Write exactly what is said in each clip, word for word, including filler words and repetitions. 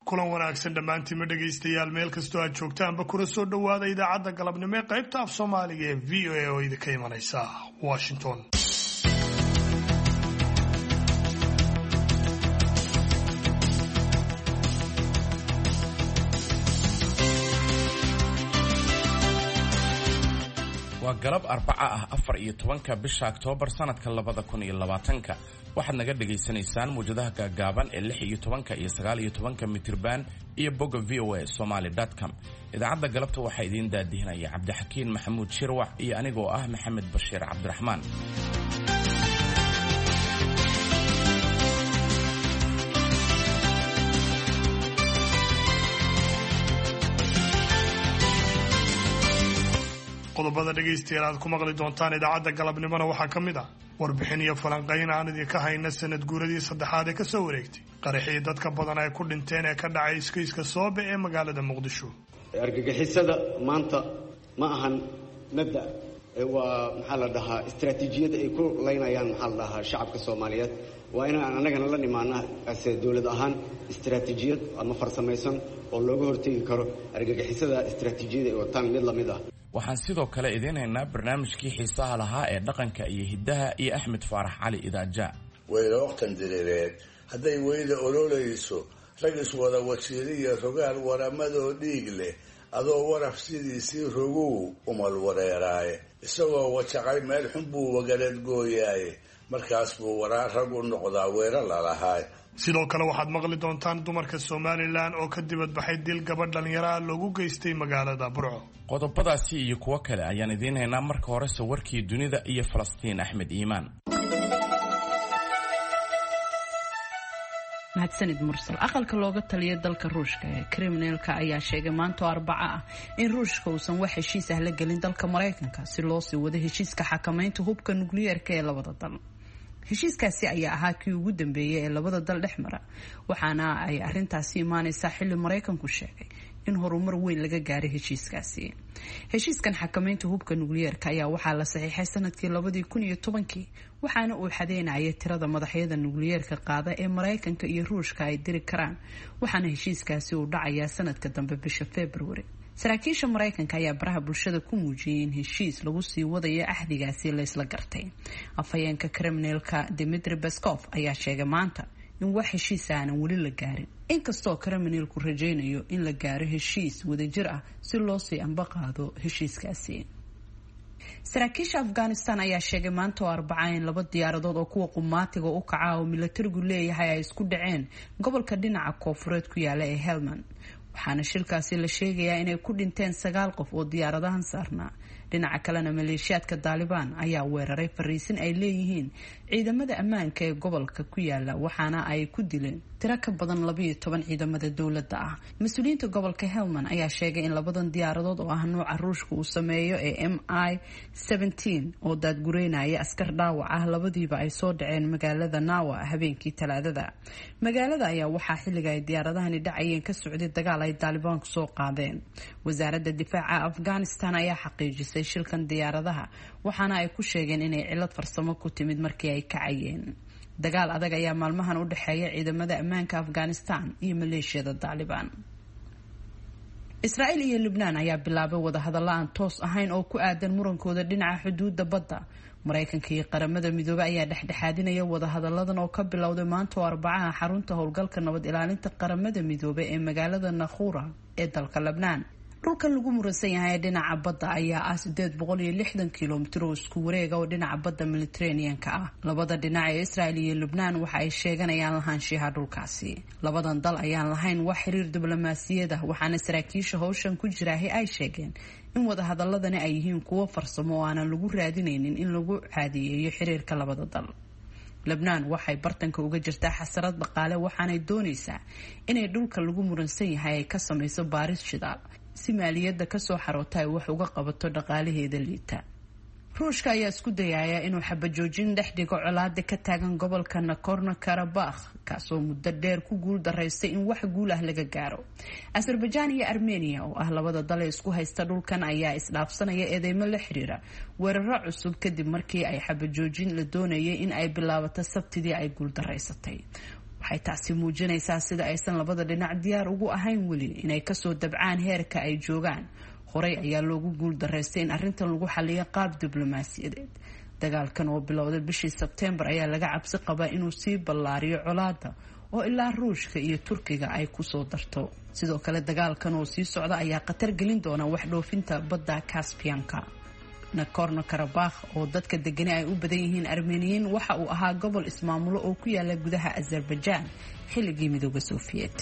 kulan wanaagsan dhammaantiin ma dhegaystayaal meel kastoo aad joogtaanba kuna soo dhowaada idaacadda galabnimo ee qaybta af soomaaliga ee v o a oo idinka imanaysa Washington. waa galab arbaca ah afar iyo tobanka bisha Oktoobar sanadka labada kun iyo labaatanka waxaad naga dhageysanaysaan muujadaha gaagaaban ee lix iyo tobanka iyo sagaal iyo tobanka mitirban iyo bogga v o a somali dot com. idaacadda galabta waxaa idiin daadihinaya Cabdixakiin Maxamuud Shirwax iyo anigoo ah Maxamed Bashiir Cabdiraxmaan. qodobada dhegaystayaal aad ku maqli doontaan idaacadda galabnimona waxaa ka mid ah warbixin iyo falanqayn aan idinka hayna sanad guuradii saddexaad ee ka soo wareegtay qaraxii dadka badan ay ku dhinteen ee ka dhacay iskiiska Soobe ee magaalada Muqdisho. argagixisada maanta ma ahan mabda waa maxaa la dhahaa istiraatiijiyad ay ku leynayaan maxaa la dhahaa shacabka Soomaaliyeed waa inaan anagana la nimaanaa as dawlad ahaan istiraatiijiyad ama farsamaysan oo looga hortagi karo argagixisada istiraatiijiyada ee wataan mid la mid ah. waxaan sidoo kale idiin haynaa barnaamijkii xiisaha lahaa ee dhaqanka iyo hiddaha iyo Axmed Faarax Cali Idaaja. weyla waqtan direed hadday weyla ololayso rag iswada wasiiriya rogaal waramadoo dhiig leh adoo waraf sidiisii rogow umal wareeraaye isagoo wajaqay meel xun buu wagaleed gooyaaye markaas buu waraa rag u noqdaa weerar lalahaay. sidoo kale waxaad maqli doontaan dumarka Somaliland oo ka dibad baxay dil gabadh dhalinyaro ah loogu geystay magaalada Burco. qodobadaasi iyo kuwa kale ayaan idiin haynaa marka hore sawirkii dunida iyo Falastiin Axmed Iimaan. mahadsanid mursal. aqalka looga taliyo dalka Ruushka ee Kremlin-ka ayaa sheegay maanta Arbaca ah in Ruushka uusan wax heshiis ah la gelin dalka Mareykanka si loo sii wado heshiiska xakamaynta hubka nukliyeerka ee labada dal. heshiiskaasi ayaa ahaa kii ugu dambeeyay ee labada dal dhexmara waxaana ay arintaasi imaanaysaa xilli Mareykanku sheegay in horumar weyn laga gaaray heshiiskaasi. heshiiskan xakamaynta hubka nukliyeerka ayaa waxaa la saxiixay sanadkii labada kun iyo tobankii waxaana uu xadeynayay tirada madaxyada nukliyeerka qaada ee Mareykanka iyo Ruushka ay diri karaan waxaana heshiiskaasi uu dhacayaa sanadka dambe bisha February. saraakiisha Mareykanka ayaa baraha bulshada ku muujiyay in heshiis lagu sii wadayo ahdigaasi la isla gartay. afhayeenka Kremlin-ka Dmitry Peskov ayaa sheegay maanta in wax heshiis aan wali la gaarin inkastoo Kremlin-ku rajaynayo in la gaaro heshiis wadajir ah si loo sii ambaqaado heshiiskaasi. saraakiisha Afghanistan ayaa sheegay maanta oo Arbaca in laba diyaaradood oo kuwa qumaatiga u kaca oo militarigu leeyahay ay isku dhaceen gobolka dhinaca koonfureed ku yaala ee Helmand waxaana shilkaasi la sheegayaa inay ku dhinteen sagaal qof oo diyaaradahan saarnaa. dhinaca kalena maleeshiyaadka Taliban ayaa weeraray fariisin ay leeyihiin ciidamada ammaanka ee gobolka ku yaala waxaana ay ku dileen tiro ka badan laba iyo toban ciidamada dawladda ah. mas-uuliyiinta gobolka Helmand ayaa sheegay in labadan diyaaradood oo ah nooca Ruushka uu sameeyo ee M I seventeen oo daadgureynaya askar dhaawac ah labadiiba ay soo dhaceen magaalada Nawa habeenkii Talaadada. magaalada ayaa waxaa xilliga ay diyaaradahani dhacayeen ka socday dagaal ay Taliban ku soo qaadeen. wasaaradda difaaca Afghanistan ayaa xaqiijisay shilkan diyaaradaha waxaana ay ku sheegeen inay cilad farsamo ku timid markii ay kacayeen. dagaal adag ayaa maalmahan u dhaxeeya ciidamada ammaanka Afghanistan iyo maleeshiyada Taliban. Israa'iil iyo Lebanon ayaa bilaabay wada hadallo aan toos ahayn oo ku aadan murankooda dhinaca xuduudda badda. Mareykanka iyo qaramada midoobay ayaa dhexdhexaadinaya wada hadalladan oo ka bilowday maanta oo Arbaca xarunta howlgalka nabad ilaalinta qaramada midoobay ee magaalada Nakhura ee dalka Lebanon. dhulkan lagu muransan yahay dhinaca badda ayaa ah sideed boqol iyo lixdan kiiloomitir oo isku wareega oo dhinaca badda Mediterranean-ka ah. labada dhinac ee Israa'iil iyo Lebanon waxa ay sheeganayaan lahaanshiyaha dhulkaasi. labadan dal ayaan lahayn wax xiriir diblomaasiyad ah waxaana saraakiisha hawshan ku jiraahi ay sheegeen in wada hadaladani ay yihiin kuwo farsamo oo aanan lagu raadinaynin in lagu caadiyeeyo xiriirka labada dal. Lebanon waxay bartanka uga jirtaa xasarad dhaqaale waxaanay doonaysaa inay dhulka lagu muransan yahay ay ka samayso baaris shidaal si maaliyadda ka soo xaroota ay wax uga qabato dhaqaalaheeda liita. Ruushka ayaa isku dayaya inuu xabajoojin dhex dhigo colaadda ka taagan gobolka Nagorno-Karabakh kaasoo muddo dheer ku guul daraystay in wax guul ah laga gaaro. Azerbaijan iyo Armenia oo ah labada dal ee isku haysta dhulkan ayaa isdhaafsanaya eedeymo la xiriira weeraro cusub kadib markii ay xabajoojin la doonayay in ay bilaabato Sabtidii ay guul daraysatay. waxay taasi muujinaysaa sida aysan labada dhinac diyaar ugu ahayn weli inay kasoo dabcaan heerka ay joogaan. horey ayaa loogu guul daraystay in arrintan lagu xaliyo qaab diblomaasiyadeed. dagaalkan oo bilowday bishii Sebtembar ayaa laga cabsi qabaa inuu sii ballaariyo colaadda oo ilaa Ruushka iyo Turkiga ay ku soo darto. sidoo kale dagaalkan oo sii socda ayaa khatar gelin doona wax dhoofinta badda Caspian-ka. Nagorno-Karabakh oo dadka degani ay u badan yihiin Armeniyiin waxa uu ahaa gobol ismaamulo oo ku yaala gudaha Azerbaijan xilligii midowga Soviet.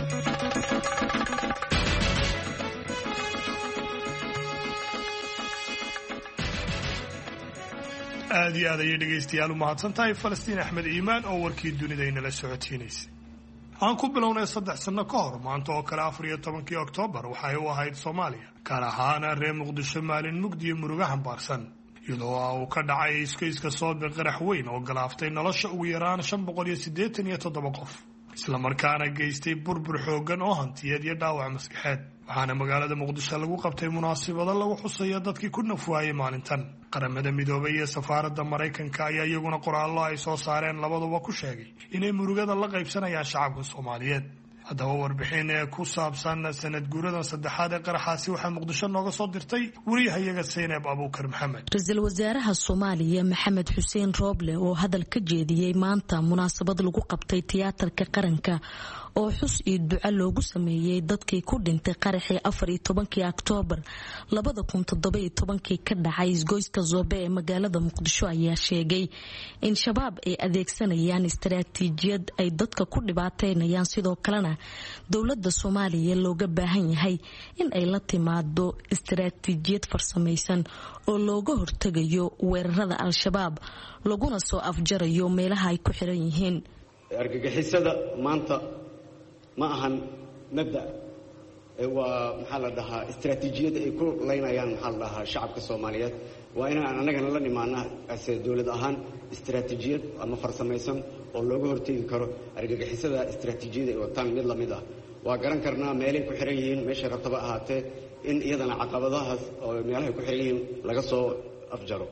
aad iyo aad ayay dhegaystayaal u mahadsan tahay Falastiin Axmed Iimaan oo warkii dunida inala socotiinaysay. aan ku bilownay saddex sano ka hor maanta oo kale afar iyo tobankii Oktoobar waxay u ahayd Soomaaliya gaar ahaan reer Muqdisho maalin mugdi iyo murugo xambaarsan iyadoo uu ka dhacay iskayska Soobe qarax weyn oo galaaftay nolosha ugu yaraan shan boqol iyo siddeetan iyo toddoba qof isla markaana geystay burbur xoogan oo hantiyeed iyo dhaawac maskaxeed. waxaana magaalada Muqdisho lagu qabtay munaasabado lagu xusayo dadkii ku nafwaayay maalintan. qaramada midoobay iyo safaaradda Mareykanka ayaa iyaguna qoraallo ay soo saareen labaduba ku sheegay inay murugada la qaybsanayaan shacabka Soomaaliyeed. haddaba warbixin ee ku saabsan sanad guuradan saddexaad ee qaraxaasi waxaa Muqdisho nooga soo dirtay wariyahayaga Seynaab Abuukar Maxamed. Ra'iisul Wasaaraha Soomaaliya Maxamed Xuseen Rooble oo hadal ka jeediyay maanta munaasabad lagu qabtay tiyaatarka qaranka oo xus iyo duco loogu sameeyay dadkii ku dhintay qaraxii afar iyo tobankii Oktoobar labada kun toddoba iyo tobankii ka dhacay isgoyska Soobe ee magaalada Muqdisho ayaa sheegay in shabaab ay adeegsanayaan istaraatiijiyad ay dadka ku dhibaateynayaan sidoo kalena dowladda Soomaaliya looga baahan yahay in ay la timaado istaraatiijiyad farsamaysan oo looga hortagayo weerarada al-shabaab laguna soo afjarayo meelaha ay ku xiran yihiin. argagixisada maanta ma ahan mabda waa maxaa la dhahaa istaraatiijiyad ay ku leynayaan maxaa la dhahaa shacabka Soomaaliyeed waa inaan anagana la nimaana asee dawlad ahaan istaraatiijiyad ama farsamaysan oo looga hortagi karo argagixisada istaraatiijiyada ay wataan mid la mid ah. waa garan karnaa meelay ku xiran yihiin meesha rabtaba ahaatee in iyadana caqabadahaas oo meelahay ku xiran yihiin laga soo afjaro.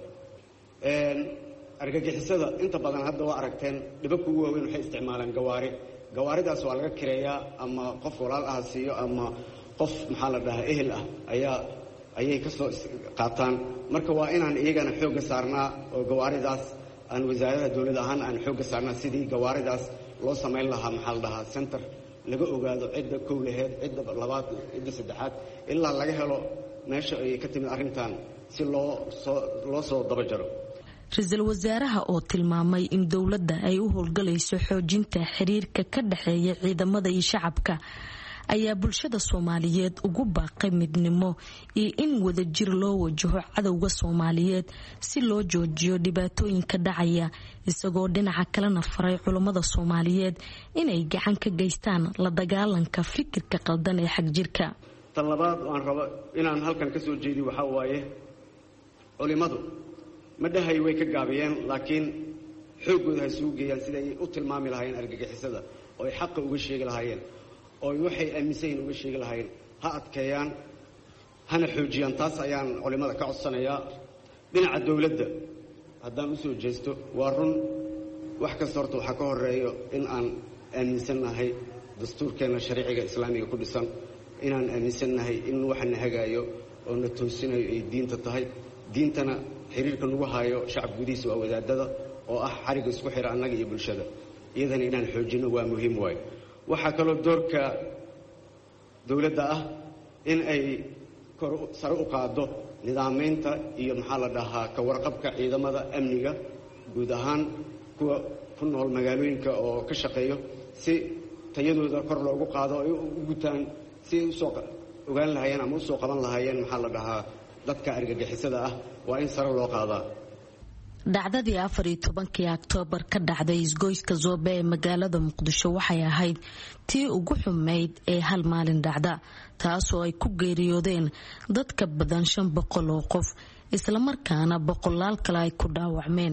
argagixisada inta badan hadda waa aragteen dhibabka ugu waaweyn waxay isticmaalaan gawaari gawaaridaas waa laga kireeyaa ama qof walaal ah siiyo ama qof maxaa la dhahaa ehel ah ayaa ayay ka soo qaataan. marka waa inaan iyagana xoogga saarnaa oo gawaaridaas aan wasaaradda dawladda ahaan aan xoogga saarnaa sidii gawaaridaas loo samayn lahaa maxaa la dhahaa center laga ogaado cidda kow laheyd cidda labaad cidda saddexaad ilaa laga helo meesha ay ka timid arrintan si loo soo loo soo daba jaro. Ra'iisul Wasaaraha oo tilmaamay in dowladda ay u howlgalayso xoojinta xiriirka ka dhaxeeya ciidamada iyo shacabka ayaa bulshada Soomaaliyeed ugu baaqay midnimo iyo in wadajir loo wajaho cadawga Soomaaliyeed si loo joojiyo dhibaatooyinka dhacaya isagoo dhinaca kalena faray culimada Soomaaliyeed inay gacan ka geystaan la dagaalanka fikirka qaldan ee xagjirka. tan labaad aan rabo inaan halkan ka soo jeediyo waxa waaye culimadu ma dhahay way ka gaabiyeen laakiin xoogooda hay soo geeyaan sida ay u tilmaami lahaayeen argagixisada oo ay xaq uga sheegi lahaayeen oo waxay aaminsan uga sheegi lahaayeen ha adkeeyaan hana xoojiyaan. taas ayaan culimada ka codsanayaa. dhinaca dawladda haddaan u soo jeesto waa run wax kasta horta waxaa ka horeeyo in aan aaminsannahay dastuurkeena sharciga islaamiga ku dhisan inaan aaminsannahay in waxana hagaayo oo na toosinayo ay diinta tahay. diintana xiriirka lagu hayo shacab gudihiisa waa wadaadada oo ah xariga isku xira annaga iyo bulshada iyadana inaan xoojino waa muhiim waay. waxaa kaloo doorka dawladda ah in ay kor sare u qaado nidaamaynta iyo maxaa la dhahaa ka warqabka ciidamada amniga guud ahaan kuwa ku nool magaalooyinka oo ka shaqeeyo si tayadooda kor loogu qaado ay u gutaan si ay usoo ogaan lahaayeen ama usoo qaban lahaayeen maxaa la dhahaa dadka argagixisada ah waa in sare loo qaadaa. dhacdadii afar iyo tobankii Oktoobar ka dhacday isgoyska Soobe ee magaalada Muqdisho waxay ahayd tii ugu xumeyd ee hal maalin dhacda taasoo ay ku geeriyoodeen dad ka badan shan boqol oo qof isla markaana boqolaal kale ay ku dhaawacmeen.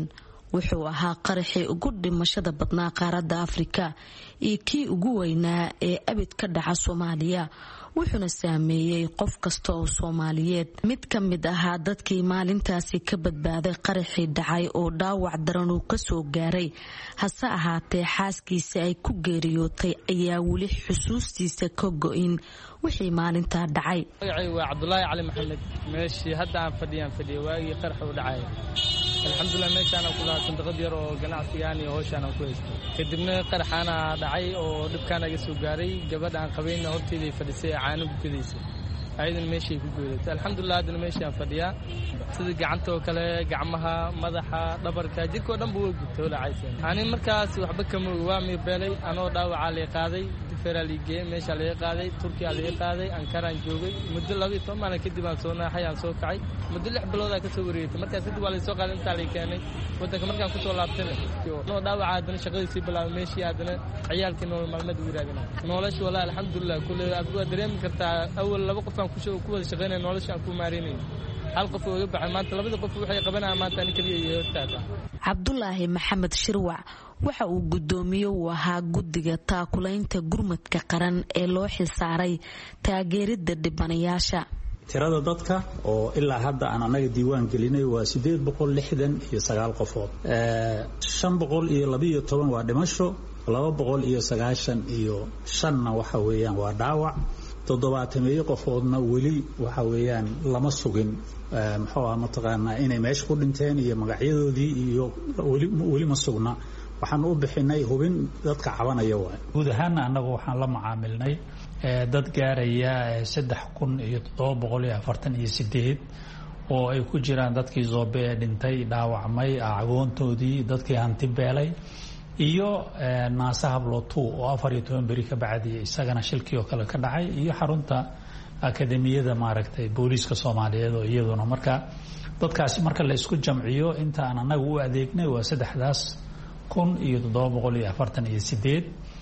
wuxuu ahaa qaraxii ugu dhimashada badnaa qaaradda Afrika iyo kii ugu weynaa ee abid ka dhaca Soomaaliya wuxuuna saameeyay qof kasta oo Soomaaliyeed. mid ka mid ahaa dadkii maalintaasi ka badbaaday qaraxii dhacay oo dhaawac daran uu ka soo gaaray hase ahaatee xaaskiisa ay ku geeriyootay ayaa weli xusuustiisa ka go'in wixii maalintaa dhacay. magacay waa Cabdullaahi Cali Maxamed meeshii hadda aan fadhiyaan fadhiyo waagii qarax u dhacay alxamdulillah meeshaan ku lahaa sandaqad yar oo ganacsigaan iyo hawshaan aan ku haystay kadibna qaraxaana dhacay oo dhibkaan iga soo gaaray gabadha aan qabayna horteedii fadhisay caano ku kadisay ayadana meeshii ku geeday alxamdulillah hadda meeshaan fadhiyaa sida gacanta oo kale gacmaha madaxa dhabarka jirka oo dhan buu gubtay oo dhacay ani markaas waxba kama waa mi beelay anoo dhaawaca la qaaday feraalige meesha la qaaday Turkiga la qaaday Ankaraan joogay muddo laba iyo toban maalin kadib aan soo naaxay aan soo kacay muddo lix bilood ka soo wareegtay markaas dib waa la soo qaaday inta la keenay wadanka markaan ku soo laabtay noo dhaawaca hadana shaqadiisii bilaabay meeshii hadana ciyaalkii nolol maalmeed u raadinaa nolosha wala alxamdulillah kulli aad waa dareemi kartaa awal laba qof aan ku soo ku wada shaqeynay nolosha aan ku maareynay hal qof oo baxay maanta labada qof waxay qabanayaan maanta in kaliya iyo hortaada. Cabdullaahi Maxamed Shirwac waxa uu gudoomiye u ahaa guddiga taakulaynta gurmadka qaran ee loo xilsaaray taageerida dhibanayaasha. tirada dadka oo ilaa hadda aan anaga diiwaan gelinay waa sideed boqol lixdan iyo sagaal qofood ee shan boqol iyo laba iyo toban waa dhimasho laba boqol iyo sagaashan iyo shan waxa weeyaan waa dhaawac toddobaatan qofoodna weli waxa weeyaan lama sugin muxuu ah mataqaanaa inay meesha ku dhinteen iyo magacyadoodii iyo weli weli ma sugna waxaan u bixinay hubin dadka cabanaya waa guud ahaan anagu waxaan la macaamilnay dad gaaraya saddex kun iyo toddoba boqol iyo afartan iyo sideed oo ay ku jiraan dadkii Zoobe ee dhintay dhaawacmay agoontoodii dadkii hanti beelay iyo naasaha blootu oo afar iyo toban bari ka bacdi isagana shilkii oo kale ka dhacay iyo xarunta akademiyada maaragtay booliska Soomaaliyeed oo iyaduna marka dadkaasi marka la isku jamciyo inta aan anagu u adeegnay waa saddexdaas kun iyo toddoba boqol iyo afartan iyo sideed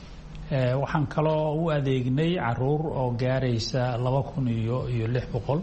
ee waxaan kaloo u adeegnay caruur oo gaaraysa laba kun iyo lix boqol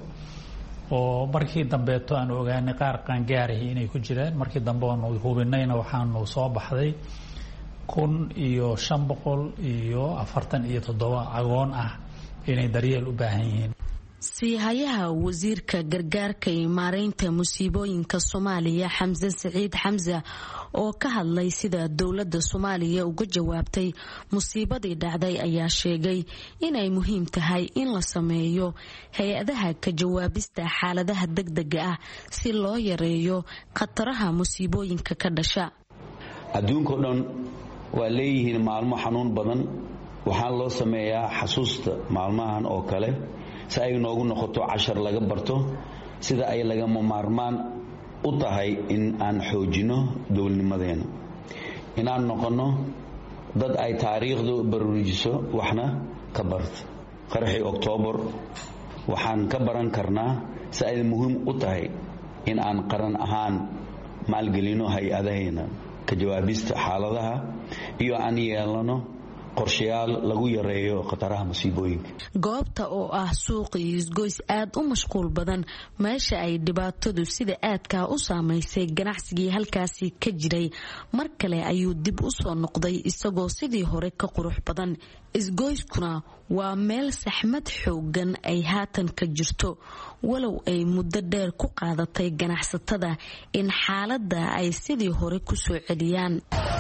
oo markii dambeeto aan ogaanay qaar qaan gaaray inay ku jiraan markii dambe oo hubinayna waxaanu soo baxday kun iyo shan boqol iyo afartan iyo toddoba agoon ah inay daryeel u baahan yihiin. Siihayaha wasiirka gargaarka iyo maareynta musiibooyinka Soomaaliya Xamse Saciid Xamse oo ka hadlay sida dawladda Soomaaliya uga jawaabtay musiibadii dhacday ayaa sheegay inay muhiim tahay in la sameeyo hay'adaha ka jawaabista xaaladaha degdega ah si loo yareeyo khataraha musiibooyinka ka dhasha. adduunka dhan waa leeyihiin maalmo xanuun badan waxaan loo sameeyaa xasuusta maalmahan oo kale si ay noogu noqoto cashar laga barto sida ay laga maarmaan u tahay in aan xoojino dowladnimadeena inaan noqono dad ay taariikhdu barnaamijyo waxna ka barto qaraxii Oktoobar waxaan ka baran karnaa si ay muhiim u tahay in aan qaran ahaan maalgelino hay'adaheena ka jawaabista xaaladaha iyo aan yeelano qorshayaal lagu yareeyo khataraha musiibooyinka. goobta oo ah suuq iyo isgoys aad u mashquul badan meesha ay dhibaatadu sida aadka u saameysay ganacsigii halkaasi ka jiray mar kale ayuu dib u soo noqday isagoo sidii hore ka qurux badan. isgoyskuna waa meel saxmad xoogan ay haatan ka jirto walow ay muddo dheer ku qaadatay ganacsatada in xaaladda ay sidii hore ku soo celiyaan.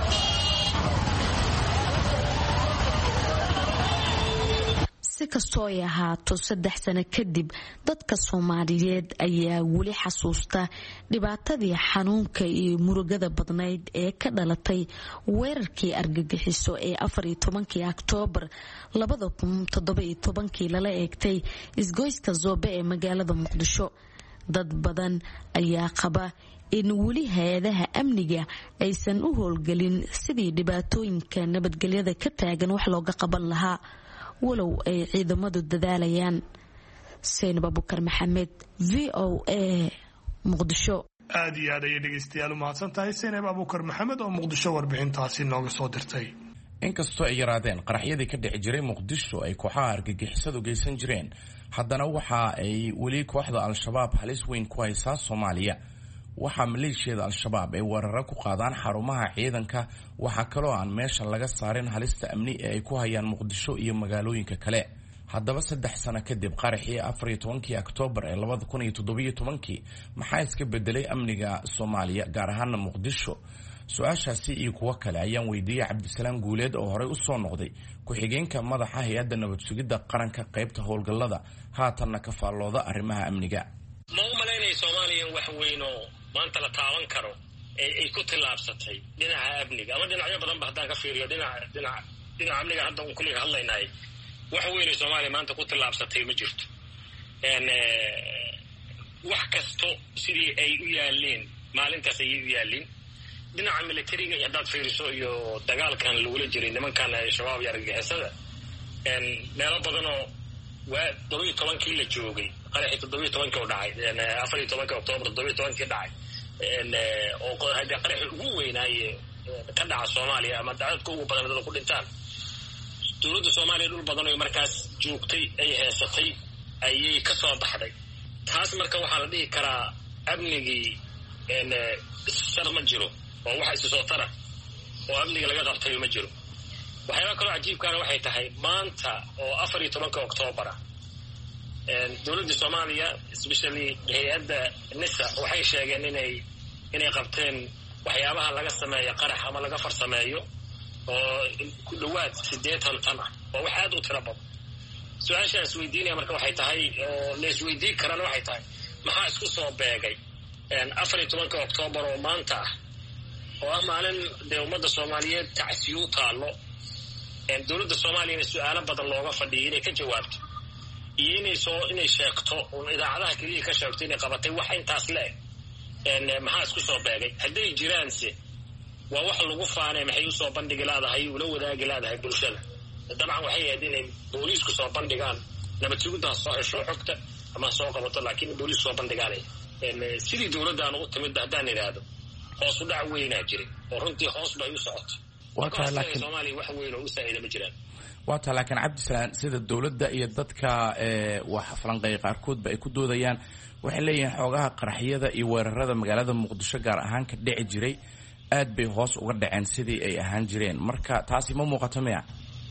si kastoo ay ahaato saddex sano kadib dadka Soomaaliyeed ayaa weli xasuusta dhibaatadii xanuunka iyo murugada badnayd ee ka dhalatay weerarkii argagixiso ee afar iyo tobankii Oktoobar labada kun toddoba iyo tobankii lala eegtay isgoyska Zoobe ee magaalada Muqdisho. dad badan ayaa qaba in weli hay'adaha amniga aysan u howlgelin sidii dhibaatooyinka nabadgelyada ka taagan wax looga qaban lahaa walow ay ciidamadu dadaalayaan. Seen Babukar Maxamed V O A Muqdisho. aad iyo aad ayay dhegeystayaal u mahadsan tahay Seen Babukar Maxamed oo Muqdisho warbixintaasi nooga soo dirtay. inkastoo ay yaraadeen qaraxyadii ka dhici jiray Muqdisho ay kooxaha argagixisadu geysan jireen haddana waxa ay weli kooxda Al-Shabaab halis weyn ku haysaa Soomaaliya waxaa maleeshiyada al-shabaab ay weeraro ku qaadaan xarumaha ciidanka waxaa kaloo aan meesha laga saarin halista amni ee ay ku hayaan muqdisho iyo magaalooyinka kale. haddaba saddex sano kadib qaraxii afar iyo tobankii oktoobar ee labada kun iyo toddobiyo tobankii maxaa iska bedelay amniga Soomaaliya gaar ahaan Muqdisho? su-aashaasi iyo kuwo kale ayaan weydiiyey Cabdisalaam Guuleed oo horey u soo noqday ku-xigeenka madaxa hay'adda nabad sugidda qaranka qaybta howlgallada haatanna ka faallooda arrimaha amniga. ma u malaynay Soomaaliya wax weyn oo maanta la taaban karo ay ku tilaabsatay dhinaca amniga ama dhinacyo badan ba haddaan ka fiiriyo dhinaca dhinaca dhinaca amniga hadda uun kulliga hadlaynay wax weyn oo Soomaaliya maanta ku tilaabsatay ma jirto. een wax kasto sidii ay u yaaleen maalintaas ay u yaaleen dhinaca militariga iyo dad fiiriso iyo dagaalkan lagula jiray nimankan shabaab iyo argagixisada een meelo badan oo waa toddobiyo tobankii la joogay qaraxii toddobiyo tobankii oo dhacay een afar iyo tobankii Oktoobar toddobiyo tobankii dhacay een oo hadda qaraxii ugu weynaaye ka dhaca Soomaaliya ama dadka ugu badan dad ku dhintaan dowladda Soomaaliya dhul badan oo markaas joogtay ay heesatay ayay ka soo baxday. taas marka waxaa la dhihi karaa amnigii een sar ma jiro oo waxa isu soo tara oo amniga laga qabtay ma jiro. waxyaabo kale cajiibkaana waxay tahay maanta oo afar iyo tobankii Oktoobar een dowladda Soomaaliya especially hay'adda NISA waxay sheegeen inay inay qabteen waxyaabaha laga sameeyo qarax ama laga farsameeyo oo ku dhawaad siddeetan tan ah oo wax aad u tiro badan. su-aashaan isweydiinaya marka waxay tahay oo la isweydiin karana waxay tahay maxaa isku soo beegay een afar iyo tobankii Oktoobar oo maanta ah oo ah maalin dee ummadda Soomaaliyeed tacsiyo taalo een dowladda Soomaaliya su'aalo badan looga fadhiyay inay ka jawaabto iyo inay soo inay sheegto oo idaacadaha kaliya ka sheegto inay qabatay wax intaas leeg een maxaa isku soo beegay hadday jiraanse waa wax lagu faanay maxay u soo bandhigi laadahay ula wadaagi laadahay bulshada. dabcan waxay ahayd inay booliisku soo bandhigaan nabad sugidda soo hesho xogta ama soo qabato laakiin booliisku soo bandhigaan een sidii dowladdan ugu timid haddaan iraahdo hoos u dhac weynaa jiray oo runtii hoos bay u socoto. waa laakiin Soomaaliya wax weyn oo u saaciiday ma jiraan. waa laakiin Cabdisalaam sida dowladda iyo dadka ee wax falanqeey qaarkood ba ay ku doodayaan waxay leeyihiin xoogaha qaraxyada iyo weerarada magaalada Muqdisho gaar ahaan ka dhici jiray aad bay hoos uga dhaceen sidii ay ahaan jireen. marka taasi ma muuqato miya?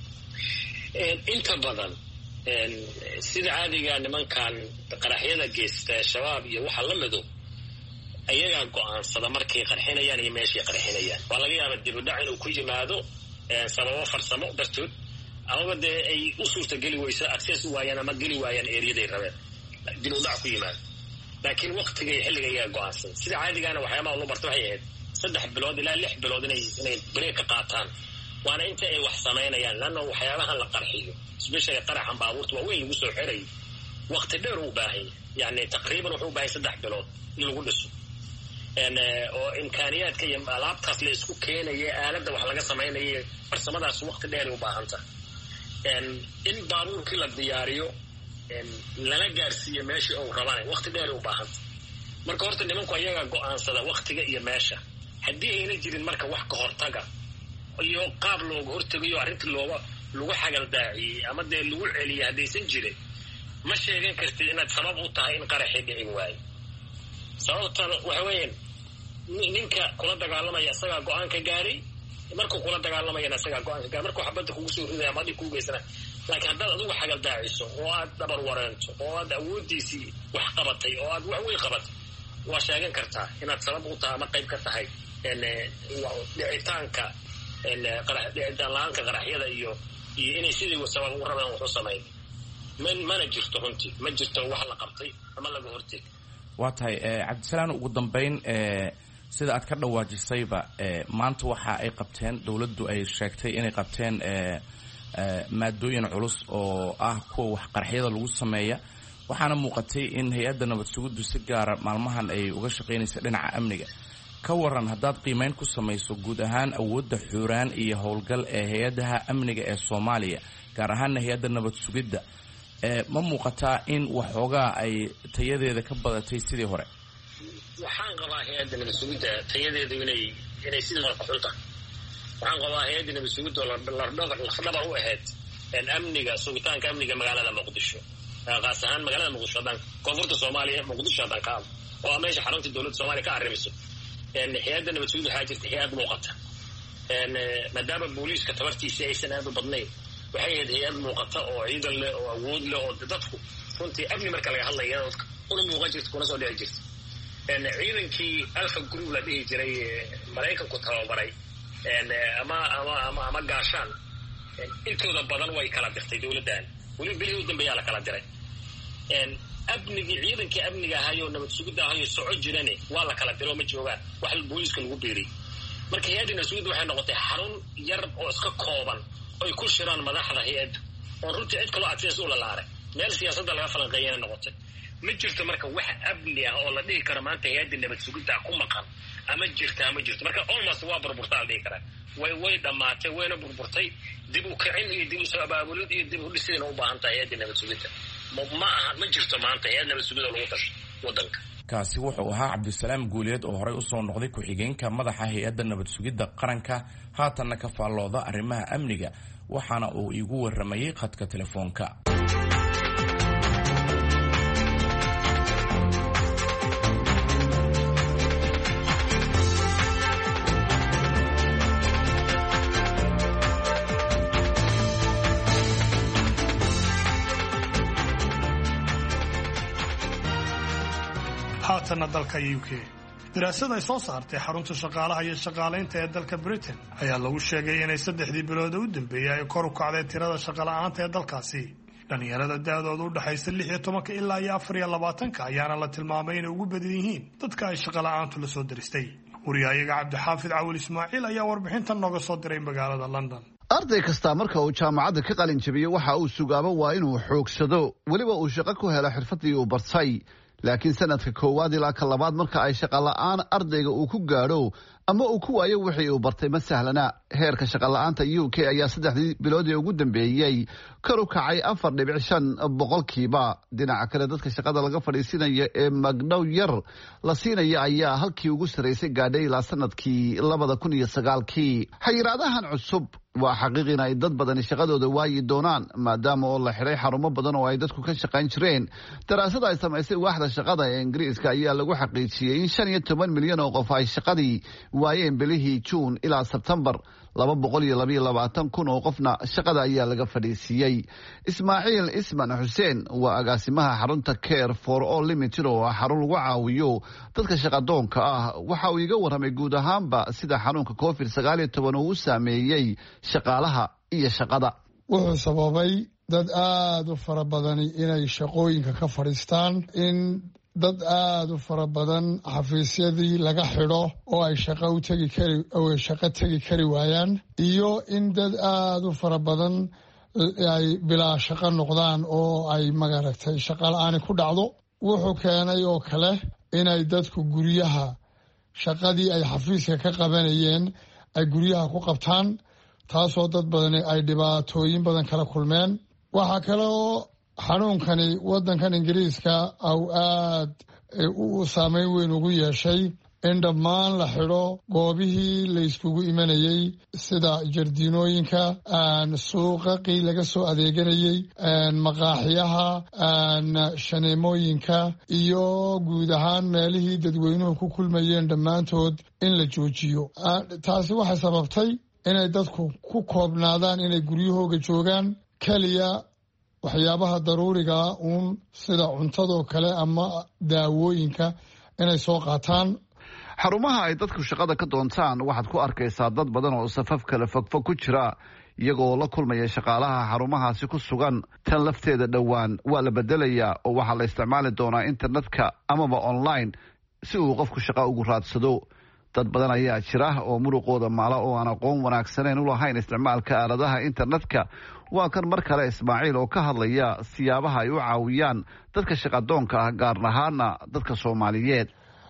inta badan sida caadiga nimankan qaraxyada geysta shabaab iyo waxa la mido ayaga go'aansada markay qarxinayaan iyo meeshii qarxinayaan. waa laga yaabaa dib u dhac inuu ku yimaado sababo farsamo dartood ama dee ay u suurta geli weyso access u waayaan ama geli waayaan ereyaday rabeen dib u dhac ku yimaado. laakiin waqtiga iyo xilliga ayaa go'aansan. sida caadigaana waxyaabaha loo barto waxay ahayd saddex bilood ilaa lix bilood inay inay break ka qaataan waana inta ay wax samaynayaan lana waxyaabaha la qarxiyo especially qaraxan baabuurta waa weyn lagu soo xiray waqti dheer u baahan yahay taqriiban wuxuu u baahay saddex bilood in lagu dhiso een oo imkaaniyaadka iyo alaabtaas la isku keenayo aaladda wax laga samaynayo farsamadaas waqti dheer u baahan tahay een in baabuurkii la diyaariyo een lana gaarsiiyo meeshii uu rabaan waqti dheer u baahan tahay. marka horta nimanku ayaga go'aansada waqtiga iyo meesha haddii ayna jirin marka wax ka hortaga iyo qaab looga hortagayo arrintii looga lagu xagal daaciyay ama dee lagu celiyay haddaysan jirin ma sheegan kartid inaad sabab u tahay in qaraxii dhicin waayo. sababtan waxa weeyaan ninka kula dagaalamaya isagaa go-aan ka gaaray markuu kula dagaalamayana isagaa go-aan ka gaaray markuu xabadda kugu soo ridaya ama adhig kuu geysana. laakiin haddaad adigu xagal daaciso oo aad dabar wareento oo aad awooddiisii wax qabatay oo aad wax weyn qabatay waa sheegan kartaa inaad sabab u tahay ama qayb ka tahay dhicitaanka dhicitaan la-aanka qaraxyada iyo iyo inay sidii sabab ugu rabeen wax u sameyn mana jirto runtii ma jirto wax la qabtay ama laga horteg. waa tahay Cabdisalaam ugu dambeyn sida aad ka dhawaajisayba maanta waxa ay qabteen dowladdu ay sheegtay inay qabteen maadooyin culus oo ah kuwa wax qaraxyada lagu sameeya waxaana muuqatay in hay'adda nabad sugiddu si gaar maalmahan ay uga shaqeynayso dhinaca amniga. ka waran haddaad qiimeyn ku samayso guud ahaan awoodda xuraan iyo howlgal ee hay'adaha amniga ee Soomaaliya gaar ahaan hay'adda nabad sugidda ma muuqataa in waxoogaa ay tayadeeda ka badatay sidii hore? waxaan qabaa hay'adda nabad sugidda tayadeedu inay inay sidii hore xul tahay. waxaan qabaa hay'adda nabad sugidda la dhabar u ahayd amniga sugitaanka amniga magaalada Muqdisho qaas ahaan magaalada Muqdisho dhan koonfurta Soomaaliya Muqdisho dhan ka oo meesha xarunta dowladda Soomaaliya ka arrimiso hay-adda nabad sugidda waxaa jirta hay-ad muuqata maadaama booliiska tabartiisa aysan aad u badnayn waxay ahayd hay-ad muuqata oo ciidan leh oo awood leh oo dadku runtii amni marka laga hadlaya dadka una muuqan jirta kuna soo dhici jirta ciidankii alfa group la dhihi jiray maraykanku tababaray ama ama ama ama gaashaan intooda badan way kala dirtay dowladdan weli bilii u dambeeyaa la kala diray amnigii ciidankii amniga ahaayoo nabad sugidda ahaayoo soco jirane waa la kala diro ma joogaan wax booliiska lagu beeray marka hay-adda nabad sugidda waxay noqotay xarun yar oo iska kooban oy ku shiraan madaxda hay-addu oo runtii cid kaloo adsiyaas u lalaaray meel siyaasadda laga falanqeeyana noqotay ma jirto marka wax amni ah oo la dhihi karo maanta hay-adda nabad sugidda ku maqan ama jirta ama jirto marka almost waa burburtaa la dhihi karaa way way dhammaatay wayna burburtay dib u kicin iyo dib u soo abaabulid iyo dib u dhisidayna u baahan tahay hay-adda nabad sugidda ma aha ma jirto maanta hay-ad nabad sugidda lagu tasho waddanka kaasi wuxuu ahaa cabdisalaam guuleed oo horey usoo noqday ku-xigeenka madaxa hay-adda nabad sugidda qaranka haatanna ka faallooda arrimaha amniga waxaana uu iigu warramayey khadka telefoonka. haatana dalka U K daraasad ay soo saartay xarunta shaqaalaha iyo shaqaalaynta ee dalka Britain ayaa lagu sheegay inay saddexdii bilood u dambeeyay ay kor u kacday tirada shaqo la'aanta ee dalkaasi. dhalinyarada da'doodu u dhaxaysa lix iyo toban ilaa iyo afar iyo labaatan ayaana la tilmaamay inay ugu badan yihiin dadka ay shaqo la'aantu la soo diristay. wariyahayaga Cabdixaafid Cawil Ismaaciil ayaa warbixintan nooga soo diray magaalada London. arday kasta marka uu jaamacadda ka qalin jabiyo waxa uu sugaaba waa inuu xoogsado weliba uu shaqo ku helo xirfadii uu bartay. laakiin sanadka koowaad ilaa ka labaad marka ay shaqo la'aan ardayga uu ku gaadho ama uu ku waayo wixii uu bartay ma sahlana. heerka shaqo la'aanta U K ayaa saddexdii bilood ee ugu dambeeyey kor u kacay afar dhibic shan boqolkiiba. dhinaca kale dadka shaqada laga fadhiisinaya ee magdhow yar la siinaya ayaa halkii ugu sarraysay gaadhay ilaa sanadkii labada kun iyo sagaalkii. xayiraadahan cusub waa xaqiiq in ay dad badani shaqadooda waayi doonaan maadaama oo la xiray xarumo badan oo ay dadku ka shaqayn jireen. daraasada ay samaysay waaxda shaqada ee ingiriiska ayaa lagu xaqiijiyey in shan iyo toban milyan oo qof ay shaqadii waayeen bilihii juun ilaa sebtembar. laba boqol iyo labaiyo labaatan kun oo qofna shaqada ayaa laga fadhiisiiyey. ismaaciil isman xuseen waa agaasimaha xarunta care for all limited oo ah xarun lagu caawiyo dadka shaqadoonka ah. waxa uu iga warramay guud ahaanba sida xanuunka covid sagaal iyo toban uu u saameeyey shaqaalaha iyo shaqada. wuxuu sababay dad aada u fara badani inay shaqooyinka ka fadhiistaan, in dad aada u fara badan xafiisyadii laga xidho oo ay shaqo u tegi kari oo ay shaqo tegi kari waayaan, iyo in dad aada u fara badan ay bilaa shaqo noqdaan oo ay magaragtay shaqo la-aani ku dhacdo. wuxuu keenay oo kale inay dadku guryaha shaqadii ay xafiiska ka qabanayeen ay guryaha ku qabtaan, taasoo dad badani ay dhibaatooyin badan kala kulmeen. waxaa kale oo xanuunkani waddankan ingiriiska au aad u saameyn weyn ugu yeeshay in dhammaan la xidho goobihii layskugu imanayey sida jardiinooyinka, suuqaqii laga soo adeeganayey, maqaaxiyaha, shaneemooyinka iyo guud ahaan meelihii dadweynuhu ku kulmayeen dhammaantood in la joojiyo. taasi waxay sababtay inay dadku ku koobnaadaan inay guryahooga joogaan keliya waxyaabaha daruuriga uun sida cuntadoo kale ama daawooyinka inay soo qaataan. xarumaha ay dadku shaqada ka doontaan waxaad ku arkaysaa dad badan oo safaf kale fogfog ku jira iyagoo la kulmaya shaqaalaha xarumahaasi ku sugan. tan lafteeda dhowaan waa la bedelayaa oo waxaa la isticmaali doonaa internetka amaba online si uu qofku shaqo ugu raadsado. dad badan ayaa jira oo muruqooda maala oo aan aqoon wanaagsaneyn u lahayn isticmaalka aaladaha internetka. waa kan mar kale Ismaaciil oo ka hadlaya siyaabaha ay u caawiyaan dadka shaqadoonka ah, gaar ahaana dadka Soomaaliyeed.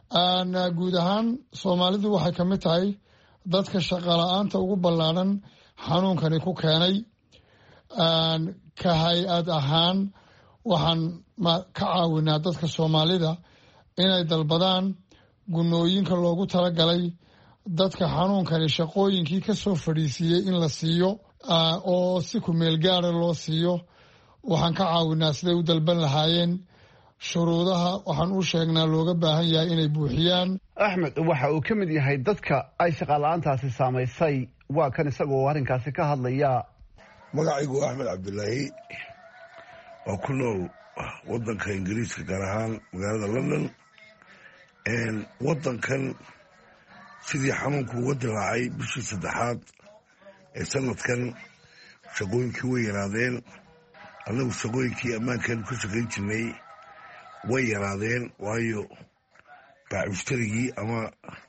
guud ahaan Soomaalidu waxay ka mid tahay dadka shaqo la'aanta ugu ballaaran xanuunkani ku keenay. ka hay-ad ahaan waxaan ka caawinaa dadka Soomaalida inay dalbadaan gunooyinka loogu talagalay dadka xanuunkani shaqooyinkii ka soo fadhiisiiyey in la siiyo oo si ku meel gaara loo siiyo. waxaan ka caawinaa siday u dalban lahaayeen shuruudaha waxaan u sheegnaa looga baahan yahay inay buuxiyaan. Axmed waxa uu ka mid yahay dadka ay shaqaalaantaasi saamaysay. waa kan isagoo arrinkaasi ka hadlaya. magacaygu Axmed Cabdullaahi oo ku nool waddanka Ingiriiska gaar ahaan magaalada London. waddankan sidii xanuunku uga dilaacay bishii saddexaad ee sanadkan shaqooyinkii way yaraadeen. annagu shaqooyinkii ammaankan ku shaqayn jirnay way yaraadeen waayo baacushtarigii ama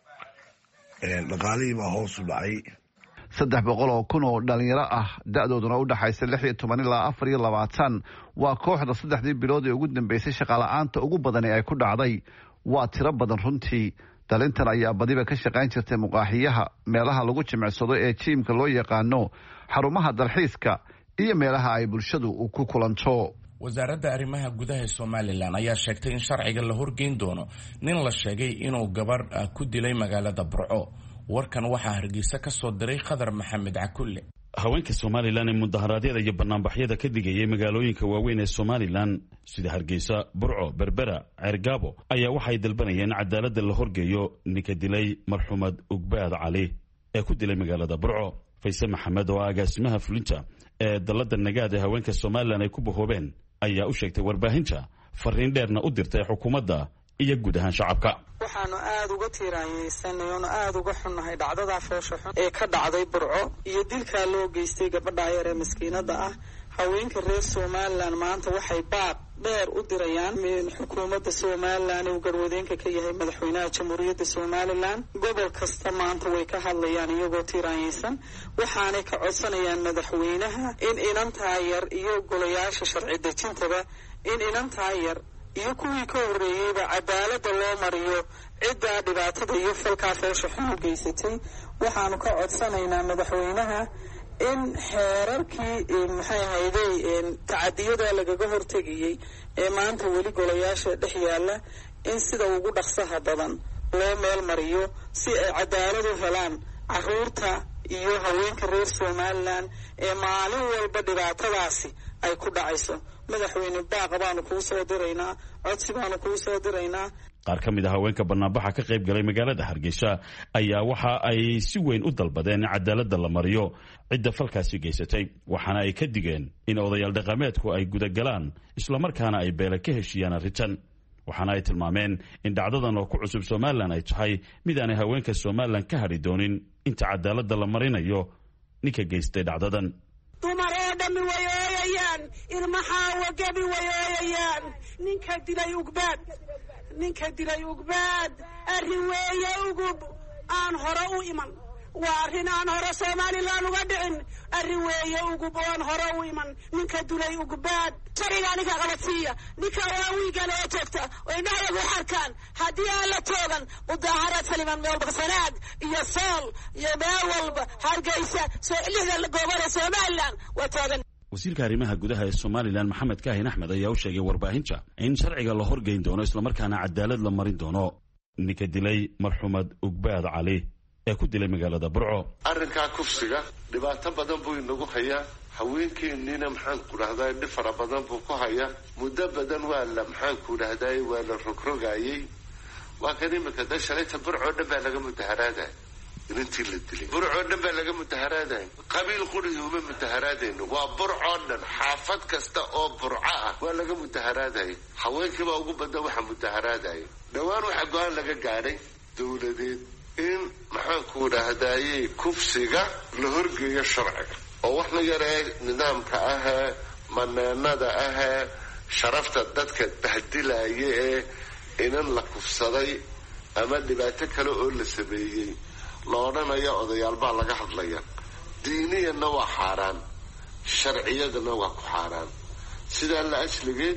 dhaqaalihii baa hoos u dhacay. saddex boqol oo kun oo dhalinyaro ah da-dooduna u dhaxaysa lix iyo toban ilaa afar iyo labaatan waa kooxda saddexdii bilood ee ugu dambeysay shaqala-aanta ugu badan ee ay ku dhacday. waa tiro badan runtii. dhalintan ayaa badiba ka shaqayn jirtay muqaaxiyaha, meelaha lagu jimicsado ee jiimka loo yaqaano, xarumaha dalxiiska iyo meelaha ay bulshadu ku kulanto. wasaaradda arrimaha gudaha Somaliland ayaa sheegtay in sharciga la horgeyn doono nin la sheegay inuu gabar ku dilay magaalada Burco. warkan waxaa Hargeysa ka soo diray Khadar Maxamed Cakulle. haweenka Somaliland ee mudaharaadyada iyo banaanbaxyada ka digayay magaalooyinka waaweyn ee Somaliland sida Hargeysa, Burco, Berbera, Cergabo ayaa waxay dalbanayeen cadaaladda la horgeeyo ninka dilay marxuumad Ugbaad Cali ee ku dilay magaalada Burco. Faysal Maxamed oo agaasimaha fulinta ee dalada nagaad ee haweenka Somaliland ay ku bahoobeen ayaa u sheegtay warbaahinta fariin dheerna u dirtay xukuumadda iyo guud ahaan shacabka. waxaanu aad uga tiiraanyeysanahay oo aad uga xunnahay dhacdada foosha xun ee ka dhacday Burco iyo dilka loo geystay gabadha yar ee miskiinada ah. haweenka reer Somaliland maanta waxay baaq dheer u dirayaan xukuumadda Somaliland oo garwadeenka ka yahay madaxweynaha jamhuuriyadda Somaliland. gobol kasta maanta way ka hadlayaan iyagoo tiiraanyeysan, waxaanay ka codsanayaan madaxweynaha in inantaa yar iyo golayaasha sharci dejintaba in inantaa yar iyo kuwii ka horreeyeyba cadaaladda loo mariyo cidda dhibaatada iyo falkaa foosha xun u geysatay. waxaanu ka codsanaynaa madaxweynaha in xeerarkii maxay ahayday tacadiyada lagaga hortegayey ee maanta weli golayaasha dhex yaalla in sida ugu dhaqsaha badan loo meel mariyo si ay cadaalad u helaan caruurta iyo haweenka reer Somaliland ee maalin walba dhibaatadaasi ay ku dhacayso. madaxweyne baaq baanu kuu soo diraynaa, codsi baanu kuu soo diraynaa. qaar ka mid ah haweenka banaanbaxa ka qayb galay magaalada Hargeysa ayaa waxa ay si weyn u dalbadeen cadaaladda la mariyo cidda falkaasi geysatay, waxaana ay ka digeen in odayaal dhaqameedku ay gudagalaan isla markaana ay beela ka heshiyaan arrintan. waxaana ay tilmaameen in dhacdadan oo ku cusub Somaliland ay tahay mid aan haweenka Somaliland ka hadhi doonin inta cadaaladda la marinayo ninka geystay dhacdadan. dumar oo dhammi way ooyayaan, ilmaha wagabi way ooyayaan. ninka dilay Ugbaad ninka dilay Ugbaad arrin weeye ugub aan hore u iman. waa arrin aan hore Somaliland uga dhicin. arrin weeye ugub aan hore u iman. ninka dilay Ugbaad shariga ninka qabadsiiya, ninka waa wiiga loo joogta oo indhahayagu xarkaan haddii aan la toogan mudaaharaad saliman meel baqsanaad iyo sool iyo meel walba Hargeysa soo lixda gobol ee Somaliland waa toogan. wasiirka arrimaha gudaha ee Somaliland Maxamed Kaahin Axmed ayaa u sheegay warbaahinta in sharciga la horgeyn doono isla markaana cadaalad la marin doono ninka dilay marxuumad Ugbaad Cali ee ku dilay magaalada Burco. arrinka kufsiga dhibaato badan buu inagu hayaa. haweenkeennina maxaan ku dhahdaa dhib fara badan buu ku hayaa. muddo badan waa la maxaan ku dhahdaa waa la rogrogayay. waa kan imika da shalayta Burco dhan baa laga mudaharaadaya intii la dilay. Burco dhan baa laga mudaharaadaya. qabiil quriga uma mudaharaadayno, waa Burco dhan xaafad kasta oo Burco ah waa laga mudaharaadaya. haweenkii baa ugu badan waxa mudaharaadaya. dhawaan waxa go-aan laga gaadhay dowladeed in maxaan ku dhahdaayey kufsiga la horgeeyo sharciga oo wax la yaree nidaamka ah maneenada ah sharafta dadka bahdilaya ee inan la kufsaday ama dhibaato kale oo la sameeyey la odhanayo odayaal baa laga hadlaya. diiniyana waa xaaraan, sharciyadana waa ku xaaraan. sidaa la asligeed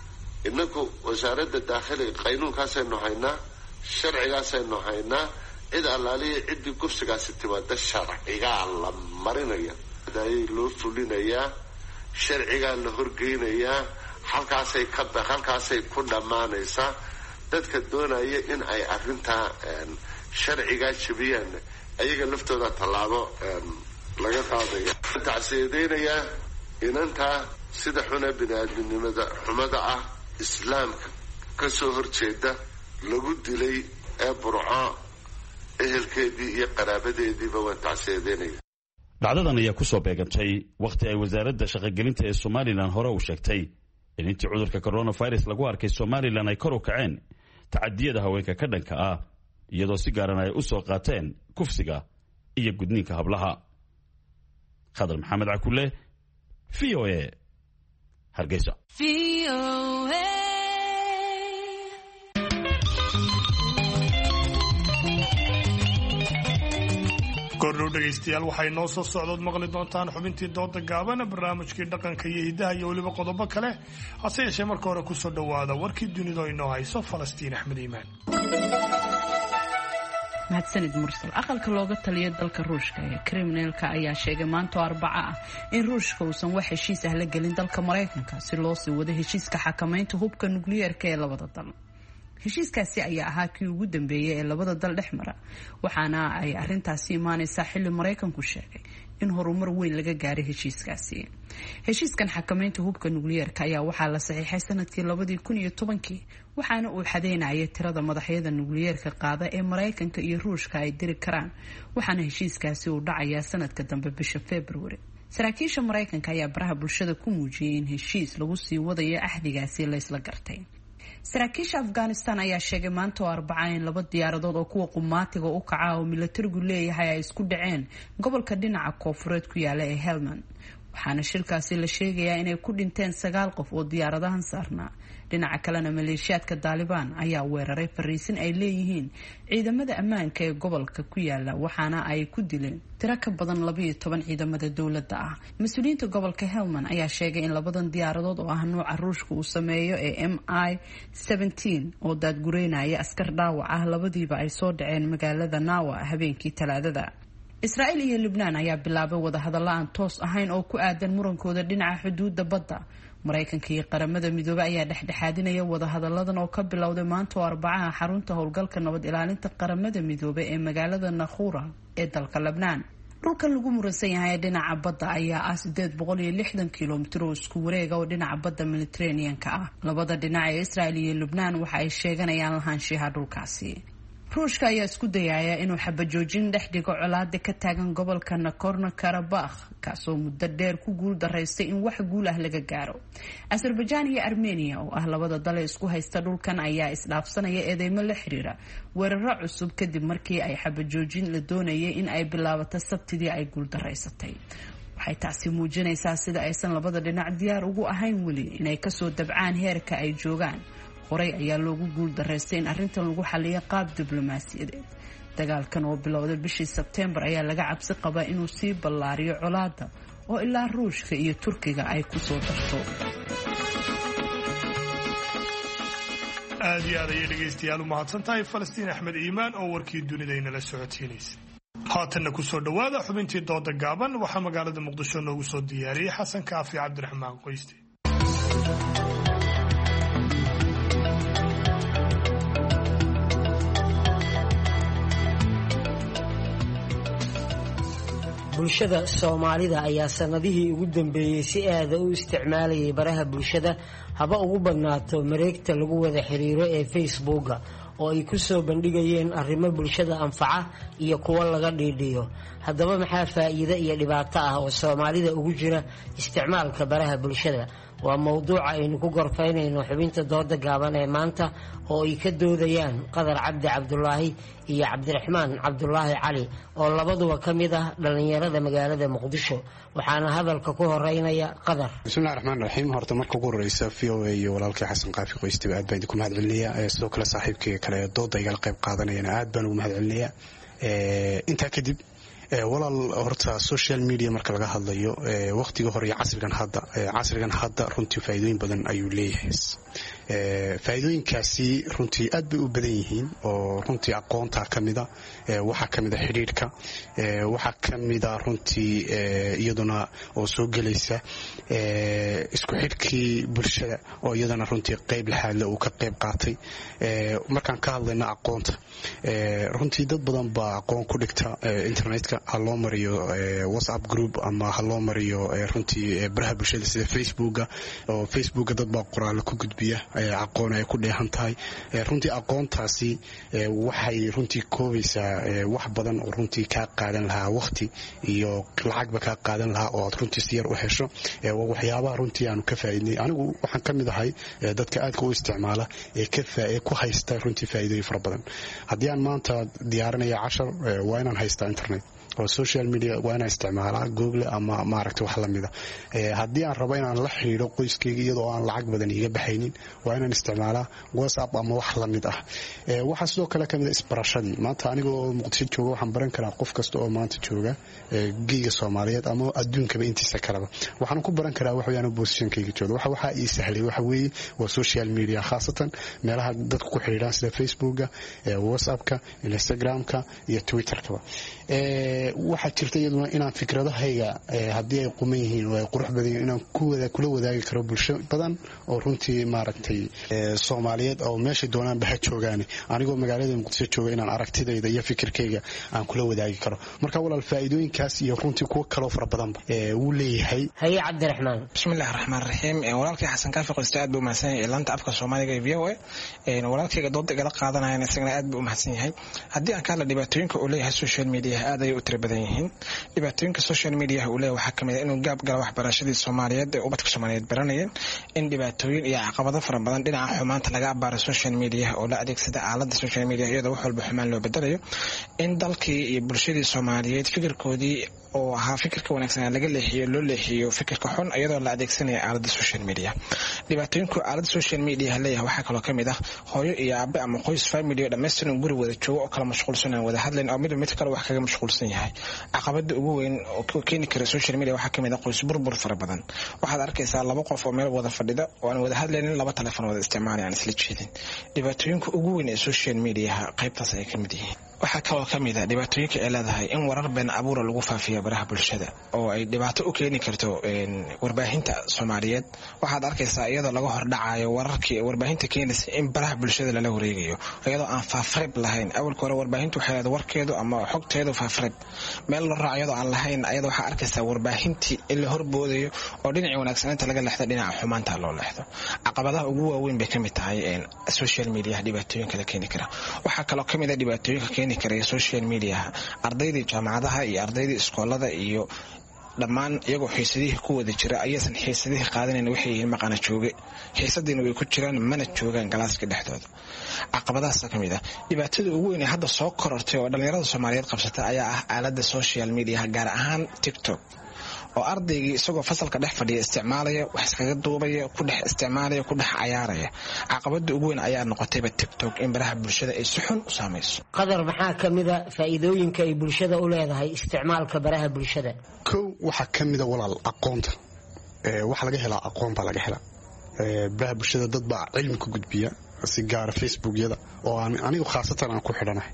inagu wasaaradda daakhiliga qaynuunkaasaynu haynaa, sharcigaasaynu haynaa. cid allaaliya ciddii kufsigaasi timaada sharcigaa la marinaya, ayay loo fulinayaa, sharcigaa la horgeynayaa. halkaasay ka halkaasay ku dhammaanaysaa. dadka doonaya in ay arrintaa sharcigaa jabiyaan ayaga laftooda tallaabo laga qaadaya. tacsiyadeynaya inantaa sida xuna bini-aadminimada xumada ah islaamka ka soo horjeeda lagu dilay ee burco ehelkeedii iyo qaraabadeediiba waan tacsiyadeynaya. dhacdadan ayaa ku soo beegantay wakhti ay wasaaradda shaqogelinta ee somalilan hore u sheegtay in intii cudurka coronavirus lagu arkay somalilan ay kor u kaceen tacadiyada haweenka ka dhanka ah iyadoo si gaaran ay u soo qaateen kufsiga iyo gudniinka hablaha. khadar maxamed cakulle, v o a, hargeysa. goordhow dhegaystayaal waxay noo soo socdood maqli doontaan xubintii dooda gaabana barnaamijkii dhaqanka iyo hidaha iyo weliba qodobo kale hase yeeshee marka hore kusoo dhowaada warkii dunidu inoo hayso falastiin axmed iimaan. mahadsanid mursal. aqalka looga taliya dalka ruushka ee kriminalka ayaa sheegay maanta oo arbaca ah in ruushka uusan wax heshiis ah la gelin dalka maraykanka si loo sii wado heshiiska xakamaynta hubka nukliyeerka ee labada dal. heshiiskaasi ayaa ahaa kii ugu dambeeyay ee labada dal dhex mara waxaana ay arintaasi imaaneysaa xilli maraykanku sheegay in horumar weyn laga gaaray heshiiskaasi. heshiiskan xakamaynta hubka nukliyeerka ayaa waxaa la saxiixay sanadkii labadii kun iyo tobankii waxaana uu xadeynayay tirada madaxyada nukliyeerka qaada ee maraykanka iyo ruushka ay diri karaan waxaana heshiiskaasi uu dhacayaa sanadka dambe bisha february. saraakiisha maraykanka ayaa baraha bulshada ku muujiyay in heshiis lagu sii wadayo axdigaasi laysla gartay. saraakiisha afghanistan ayaa sheegay maanta oo arbaca in laba diyaaradood oo kuwa qumaatiga u kaca oo milatarigu leeyahay ay isku dhaceen gobolka dhinaca koofureed ku yaala ee helmand waxaana shilkaasi la sheegayaa inay ku dhinteen sagaal qof oo diyaaradahan saarnaa. dhinaca kalena maleeshiyaadka daalibaan ayaa weeraray fariisin ay leeyihiin ciidamada ammaanka ee gobolka ku yaala waxaana ay ku dileen tiro ka badan labayo toban ciidamada dowladda ah. mas-uuliyiinta gobolka helmand ayaa sheegay in labadan diyaaradood oo ah nuuca ruushka uu sameeyo ee m i seventeen oo daadgureynaya askar dhaawac ah labadiiba ay soo dhaceen magaalada naawa habeenkii talaadada. israa'iil iyo lubnaan ayaa bilaabay wadahadallo aan toos ahayn oo ku aadan murankooda dhinaca xuduudda badda. maraykanka iyo qaramada midoobey ayaa dhexdhexaadinaya wadahadalladan oo ka bilowday maanta oo arbacaha xarunta howlgalka nabad ilaalinta qaramada midoobey ee magaalada nakhura ee dalka lebnaan. dhulkan lagu muransan yahay ee dhinaca badda ayaa ah sideed boqol iyo lixdan kilomitir oo isku wareega oo dhinaca badda mediterranean-ka ah. labada dhinac ee israa'iil iyo lubnaan waxa ay sheeganayaan lahaanshiyaha dhulkaasi. ruushka ayaa isku dayaya inuu xabajoojin dhex dhigo colaada ka taagan gobolka nagorno karabakh kaasoo muddo dheer ku guul daraystay in wax guul ah laga gaaro. azerbaijan iyo armenia oo ah labada dal ee isku haysta dhulkan ayaa isdhaafsanaya eedeymo la xiriira weeraro cusub kadib markii ay xabajoojin la doonayay in ay bilaabato sabtidii ay guul daraysatay. waxay taasi muujinaysaa sida aysan labada dhinac diyaar ugu ahayn weli inay kasoo dabcaan heerka ay joogaan. horey ayaa loogu guul daraystay in arrintan lagu xaliyo qaab diblomaasiyadeed. dagaalkan oo bilowday bishii sebteembar ayaa laga cabsi qabaa inuu sii ballaariyo colaada oo ilaa ruushka iyo turkiga ay ku soo darto. aad iyo aad ayay dhegaystayaal u mahadsan tahay falastiin axmed iimaan oo warkii dunidaynala socotiinaysa. haatanna kusoo dhowaada xubintii dooda gaaban waxaa magaalada muqdisho noogu soo diyaariyey xasan kaafi cabdiraxmaan qoyste. bulshada soomaalida ayaa sanadihii ugu dambeeyey si aada u isticmaalayay baraha bulshada haba ugu badnaato mareegta lagu wada xiriiro ee facebooka oo ay ku soo bandhigayeen arrimo bulshada anfaca iyo kuwo laga dhiidhiyo. haddaba maxaa faa'iido iyo dhibaato ah oo soomaalida ugu jira isticmaalka baraha bulshada? waa mowduuca aynu ku gorfaynayno xubinta dooda gaaban ee maanta oo ay ka doodayaan qadar cabdi cabdulaahi iyo cabdiraxmaan cabdulaahi cali oo labaduba ka mid ah dhallinyarada magaalada muqdisho. waxaana hadalka ku horeynaya qadar. bismillahi raxmaan raxiim. horta marka ugu horeysa v o a iyo walaalkii xasan qaafi qoystiba aad baan idinku mahad celinayaa. sidoo kale saaxiibkayga kale dooda igala qayb qaadanayana aad baan ugu mahad celinayaa. intaa kadib walaal horta social media marka laga hadlayo waqtiga hore iyo casrigan hadda casrigan hadda runtii faa'iidooyin badan ayuu leeyahay. faa'iidooyinkaasi runtii aad bay u badan yihiin oo runtii aqoonta kamida waxa kamida xiriirka waxa kamida runtii iyaduna oo soo gelaysa isku xidhkii bulshada oo iyadana runtii qayb lahaad uu ka qayb qaatay. markaan ka hadlayna aqoonta runtii dad badan baa aqoon ku dhigta internetka ha loo mariyo whatsapp group ama ha loo mariyo runtii baraha bulshada sida facebooka oo facebooka dad baa qoraalo ku gudbiya aqoon ay ku dheehan tahay runtii aqoontaasi waxay runtii koobaysaa wax badan oo runtii kaa qaadan lahaa waqti iyo lacagba kaa qaadan lahaa oo aad runtii si yar u hesho waxyaabaha runtii aanu ka faa'iidnay anigu waxaan ka mid ahay dadka aadka u isticmaala ee ka faa'iido ku haysta runtii faa'iidooyin fara badan haddii aan maanta diyaarinaya cashar waa inaan haystaa internet oo social media waa inaan isticmaalaa google ama maaragtay wax la mida haddii aan rabo inaan la xidhiidho qoyskayga iyadoo aan lacag badan iga baxaynin waa inaan isticmaalaa whatsapp ama wax la mid ah waxaa sidoo kale ka mid a isbarashadii maanta anigoo muqdisho jooga waxaan baran karaa qof kasta oo maanta jooga geyga soomaaliyeed ama adduunkaba intiisa kaleba waxaan ku baran karaa wax weeyaan positionkayga jooga waxa waxaa ii sahlay waxa weeye waa social media khaasatan meelaha dadku ku xidhiidhaan sida facebooka whatsappka instagramka iyo twitterkaba waxaa jirta iyaduna inaan fikradahayga haddii ay quman yihiin oo ay qurux badan yihiin inaan kula wadaagi karo bulsho badan oo runtii maaragtay soomaaliyeed oo meeshay doonaanba ha joogaane anigoo magaalada muqdisho jooga inaan aragtidayda iyo fikirkayga aan kula wadaagi karo marka walaal faa'iidooyinkaas iyo runtii kuwo kaloo fara badanba wuu leeyahay haye cabdiraxmaan bismillahi raxmaan raxiim walaalkay xasan kaafi qoysta aad buu mahadsan yahay laanta afka soomaaliga ee v o a walaalkayga dooda igala qaadanayana isagana aad buu u mahadsan yahay haddii aan ka hadla dhibaatooyinka uu leeyahay social media aad ayay u tira badan yihiin dhibaatooyinka social media uu leeyahay waxaa kamid ah inuu gaab gala waxbarashadii Soomaaliyeed ee ubadka Soomaaliyeed baranayeen in dhibaatooyin iyo caqabado fara badan dhinaca xumaanta laga abaaro social media oo la adeegsada aalada social media iyadoo wax walba xumaan loo bedelayo in dalkii iyo bulshadii Soomaaliyeed fikirkoodii oo ahaa fikirka wanaagsan laga leexiyo loo leexiyo fikirka xun iyadoo la adeegsanayo aalada social media dhibaatooyinka aalada social media leeyahay waxaa kaloo kamid ah hooyo iyo aabe ama qoys family oo dhameystiran guri wada joogo oo kala mashquulsan wada hadleen oo mid mid kale wax kaga mashquulsan yahay caqabada ugu weyn oo keeni kara social media waxaa kamid ah qoys burbur fara badan waxaad arkaysaa laba qof oo meel wada fadhida oo aan wada hadlaynin laba telefoon wada isticmaalayaan isla jeedin dhibaatooyinka ugu weyn ee social media qaybtaas ay kamid yihiin waxaa kaloo kamid ah dhibaatooyinka ay leedahay in warar been abuur lagu faafiyo baraha bulshada oo ay dhibaato u keeni karto warbaahinta Soomaaliyeed waxaad arkaysaa iyadoo laga hordhacayo wararkii warbaahinta keenaysa in baraha bulshada lala wareegayo iyadoo aan faafreeb lahayn awalka hore warbaahintu waxay leedahay warkeedu ama xogteedu faafreeb meel la raaciyo aan lahayn ayadoo waxa arkaysaa warbaahintii in la horboodayo oo dhinaca wanaagsanaanta laga leexdo dhinaca xumaanta loo leexdo caqabadaha ugu waaweyn bay kamid tahay social media dhibaatooyinka la keeni kara waxaa kaloo kamid ah dhibaatooyinka keeni kara social media ardayda jaamacadaha iyo ardayda iskoolada iyo dhammaan iyagoo xiisadihii ku wada jira ayaysan xiisadihii qaadanayn waxay yihiin maqana jooge xiisadiina way ku jiraan mana joogaan galaaska dhexdooda caqabadahaas ka mid ah dhibaatada ugu weyn ee hadda soo korortay oo dhalinyarada Soomaaliyeed qabsata ayaa ah aalada social media gaar ahaan TikTok oo ardaygii isagoo fasalka dhex fadhiya isticmaalaya wax iskaga duubaya ku dhex isticmaalaya ku dhex cayaaraya caqabada ugu weyn ayaa noqotayba TikTok in baraha bulshada ay si xun u saamayso qadar maxaa kamid ah faa'iidooyinka ay bulshada u leedahay isticmaalka baraha bulshada kow waxaa kamid ah walaal aqoonta ee waxa laga helaa aqoon baa laga helaa ee baraha bulshada dad baa cilmi ku gudbiya si gaar Facebook-yada oo aan anigu khaasatan aan ku xidhanahay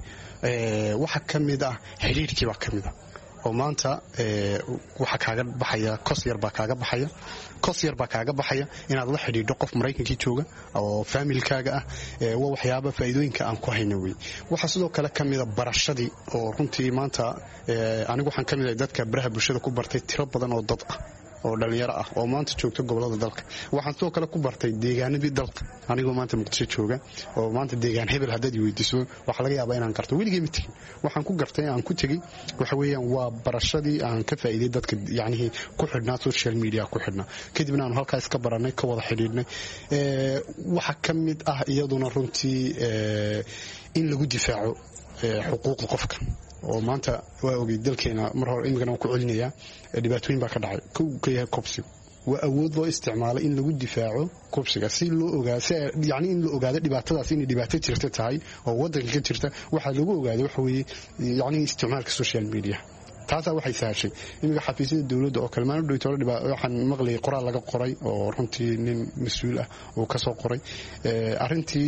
ee waxa kamid ah xiriirkii baa kamid ah oo maanta ee waxa kaaga baxaya kos yar baa kaaga baxaya kos yar baa kaaga baxaya inaad la xidhiidho qof Mareykankii jooga oo family-kaaga ah ee waa waxyaabo faa'iidooyinka aan ku hayno way waxa sidoo kale kamid ah barashadii oo runtii maanta ee anigu waxaan kamid ah dadka baraha bulshada ku bartay tiro badan oo dad ah oo dhalinyaro ah oo maanta joogta gobolada dalka waxaan soo kale ku bartay deegaanadii dalka anigoo maanta Muqdisho jooga oo maanta deegaan hebel hadii weydiiso waxa laga yaabaa inaan karto weligay mitin waxaan ku gartay aan ku tagay waxa weeyaan waa barashadii aan ka faa'iiday dadka yacni ku xidhnaa social media ku xidhnaa kadibna aan halkaas ka baranay ka wada xidhiidhnay ee waxa kamid ah iyaduna runtii ee in lagu difaaco xuquuqda qofka oo maanta waa ogay dalkeena mar hore imigana ku celinaya dhibaatooyin baa ka dhacay ku kaya kobsiga waa awood loo isticmaalay in lagu difaaco kobsiga si loo ogaado yaani in la ogaado dhibaatadaas in dhibaato jirta tahay oo wadanka ka jirta waxa lagu ogaado waxa weeye yaani isticmaalka social media taasa waxay saashay imiga xafiisyada dawladda oo kale maana dhowtoro dhibaa waxaan maqlay qoraal laga qoray oo runtii nin mas'uul ah oo ka soo qoray ee arintii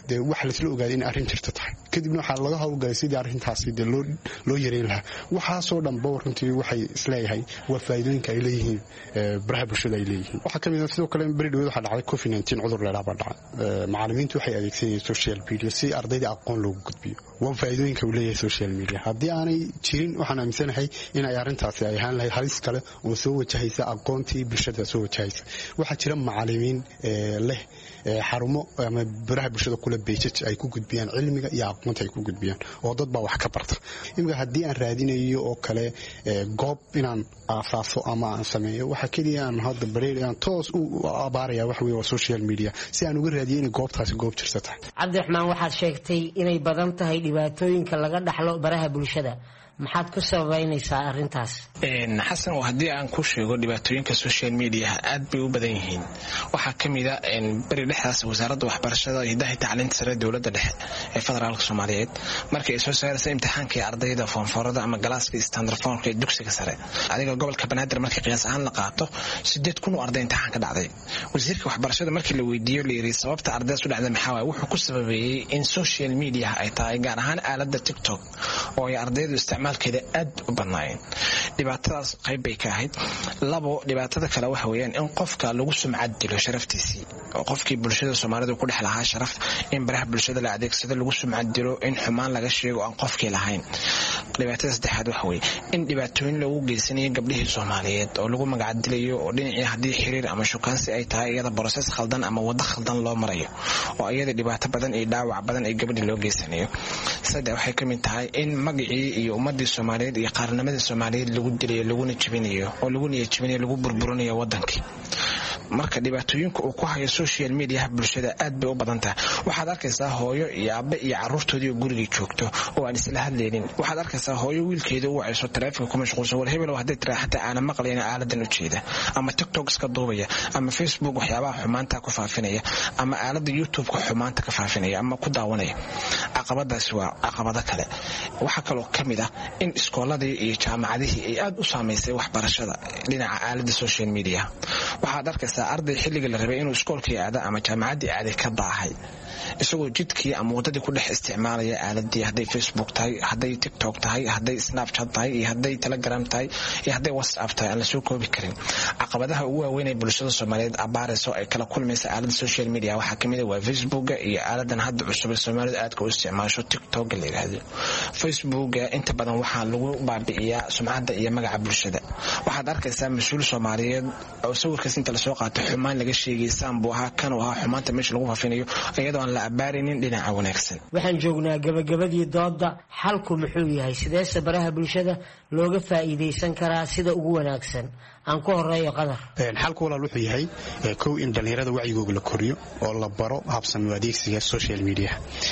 dee waxa laisla ogaaday in arrin jirta tahay kadibna waxaa laga howlgalay sidii arrintaasi dee loo loo yareyn lahaa waxaasoo dhanba runtii waxay isleeyahay waa faa'iidooyinka ay leeyihiin baraha bulshada ay leeyihiin waxaa ka mid ah sidoo kale beri dhaweed waxaa dhacday covid nineteen cudur leedaha baa dhacay macallimiintu waxay adeegsanayeen social media si ardayda aqoon loogu gudbiyo waa faa'iidooyinka uu leeyahay social media haddii aanay jirin waxaan aaminsanahay in ay arrintaasi ay ahaan lahayd halis kale oo soo wajahaysa aqoontii bulshada soo wajahaysa waxaa jira macallimiin leh xarumo ama baraha bulshada kula beejaj ay ku gudbiyaan cilmiga iyo aqoonta ay ku gudbiyaan oo dad baa wax ka barta imika haddii aan raadinayo oo kale goob inaan aasaaso ama aan sameeyo waxa keliya aan hadda bareer aan toos u abaaraya wax weeye waa social media si aan uga raadiyo inay goobtaasi goob jirta tahay cabdiraxmaan waxaad sheegtay inay badan tahay dhibaatooyinka laga dhaxlo baraha bulshada maxaad ku sababaynaysaa arrintaas xasan oo haddii aan ku sheego dhibaatooyinka social media aad bay u badan yihiin waxaa ka mid ah beri dhexdaas wasaaradda waxbarashada iyo hidaha tacliinta sare dowladda dhexe ee federaalka soomaaliyeed markii ay soo saaraysa imtixaankii ardayda foonfoorada ama galaaska standard foonka ee dugsiga sare adiga gobolka banaadir markii qiyaas ahaan la qaato sideed kun oo arday imtixaan ka dhacday wasiirka waxbarashada markii la weydiiyo la yiri sababta ardaydaas u dhacday maxaa waaye wuxuu ku sababeeyey in social media ay tahay gaar ahaan aaladda tiktok oo ay ardaydu isticmaalkeeda aad u badnaayeen dhibaatadaas qayb bay ka ahayd labo dhibaatada kale waxa weeyaan in qofka lagu sumcad dilo sharaftiisii oo qofkii bulshada Soomaalidu ku dhex lahaa sharaf in baraha bulshada la adeegsado lagu sumcad dilo in xumaan laga sheego aan qofkii lahayn dhibaatada saddexaad waxa weeye in dhibaatooyin lagu geysanayo gabdhihii Soomaaliyeed oo lagu magac dilayo oo dhinacii hadii xiriir ama shukaansi ay tahay iyada process khaldan ama wada khaldan loo marayo oo iyada dhibaato badan iyo dhaawac badan ay gabdhii loo geysanayo saddex waxay ka mid tahay in magacii iyo ummadii Soomaaliyeed iyo qaranimada Soomaaliyeed lagu dilayo laguna jabinayo oo lagu niyajabinayo lagu burburinayo wadankii marka dhibaatooyinka uu ku hayo social media bulshada aad bay u badan tahay waxaad arkaysaa hooyo iyo aabe iyo caruurtoodii guriga joogto oo aan isla hadlaynin waxaad arkaysaa hooyo wiilkeeda uu wacayso taleefanka kuma mashquulsan war hebel hadday tira xataa aan maqlayna aaladan u jeeda ama TikTok iska duubaya ama Facebook waxyaabaha xumaanta ku faafinaya ama aalada YouTube ka xumaanta ka faafinaya ama ku daawanaya caqabadaas waa caqabada kale waxa kale oo kamid ah in iskooladii iyo jaamacadihii ay aad u saameysay waxbarashada dhinaca aalada social media waxaad arkaysaa arday xilliga la rabay inuu iskoolkii aado ama jaamacadii aaday ka baahay isagoo jidkii ama wadadii ku dhex isticmaalaya aaladii hadday Facebook tahay hadday TikTok tahay hadday Snapchat tahay iyo hadday Telegram tahay iyo hadday WhatsApp tahay aan la soo koobi karin caqabadaha ugu waaweyn ee bulshada Soomaaliyeed abaarayso ay kala kulmaysa aalada social media waxa kamid ah waa Facebook iyo aaladan hadda cusub ee Soomaalidu aad ka isticmaasho TikTok la yiraahdo Facebook inta badan waxa lagu baabi'iyaa sumcadda iyo magaca bulshada waxaad arkaysaa mas'uul Soomaaliyeed oo sawirkaas inta la soo qaato xumaan laga sheegay saambu aha kan oo ah xumaanta meesha lagu faafinayo iyadoo aan la abaarinin dhinaca wanaagsan waxaan joognaa gabagabadii dooda xalku muxuu yahay sidee baraha bulshada looga faa'iideysan karaa sida ugu wanaagsan aan ku horeeyo qadar xalku walaal wuxuu yahay kow in dhalinyarada wacyigooda la koriyo oo la baro habsami adeegsiga social media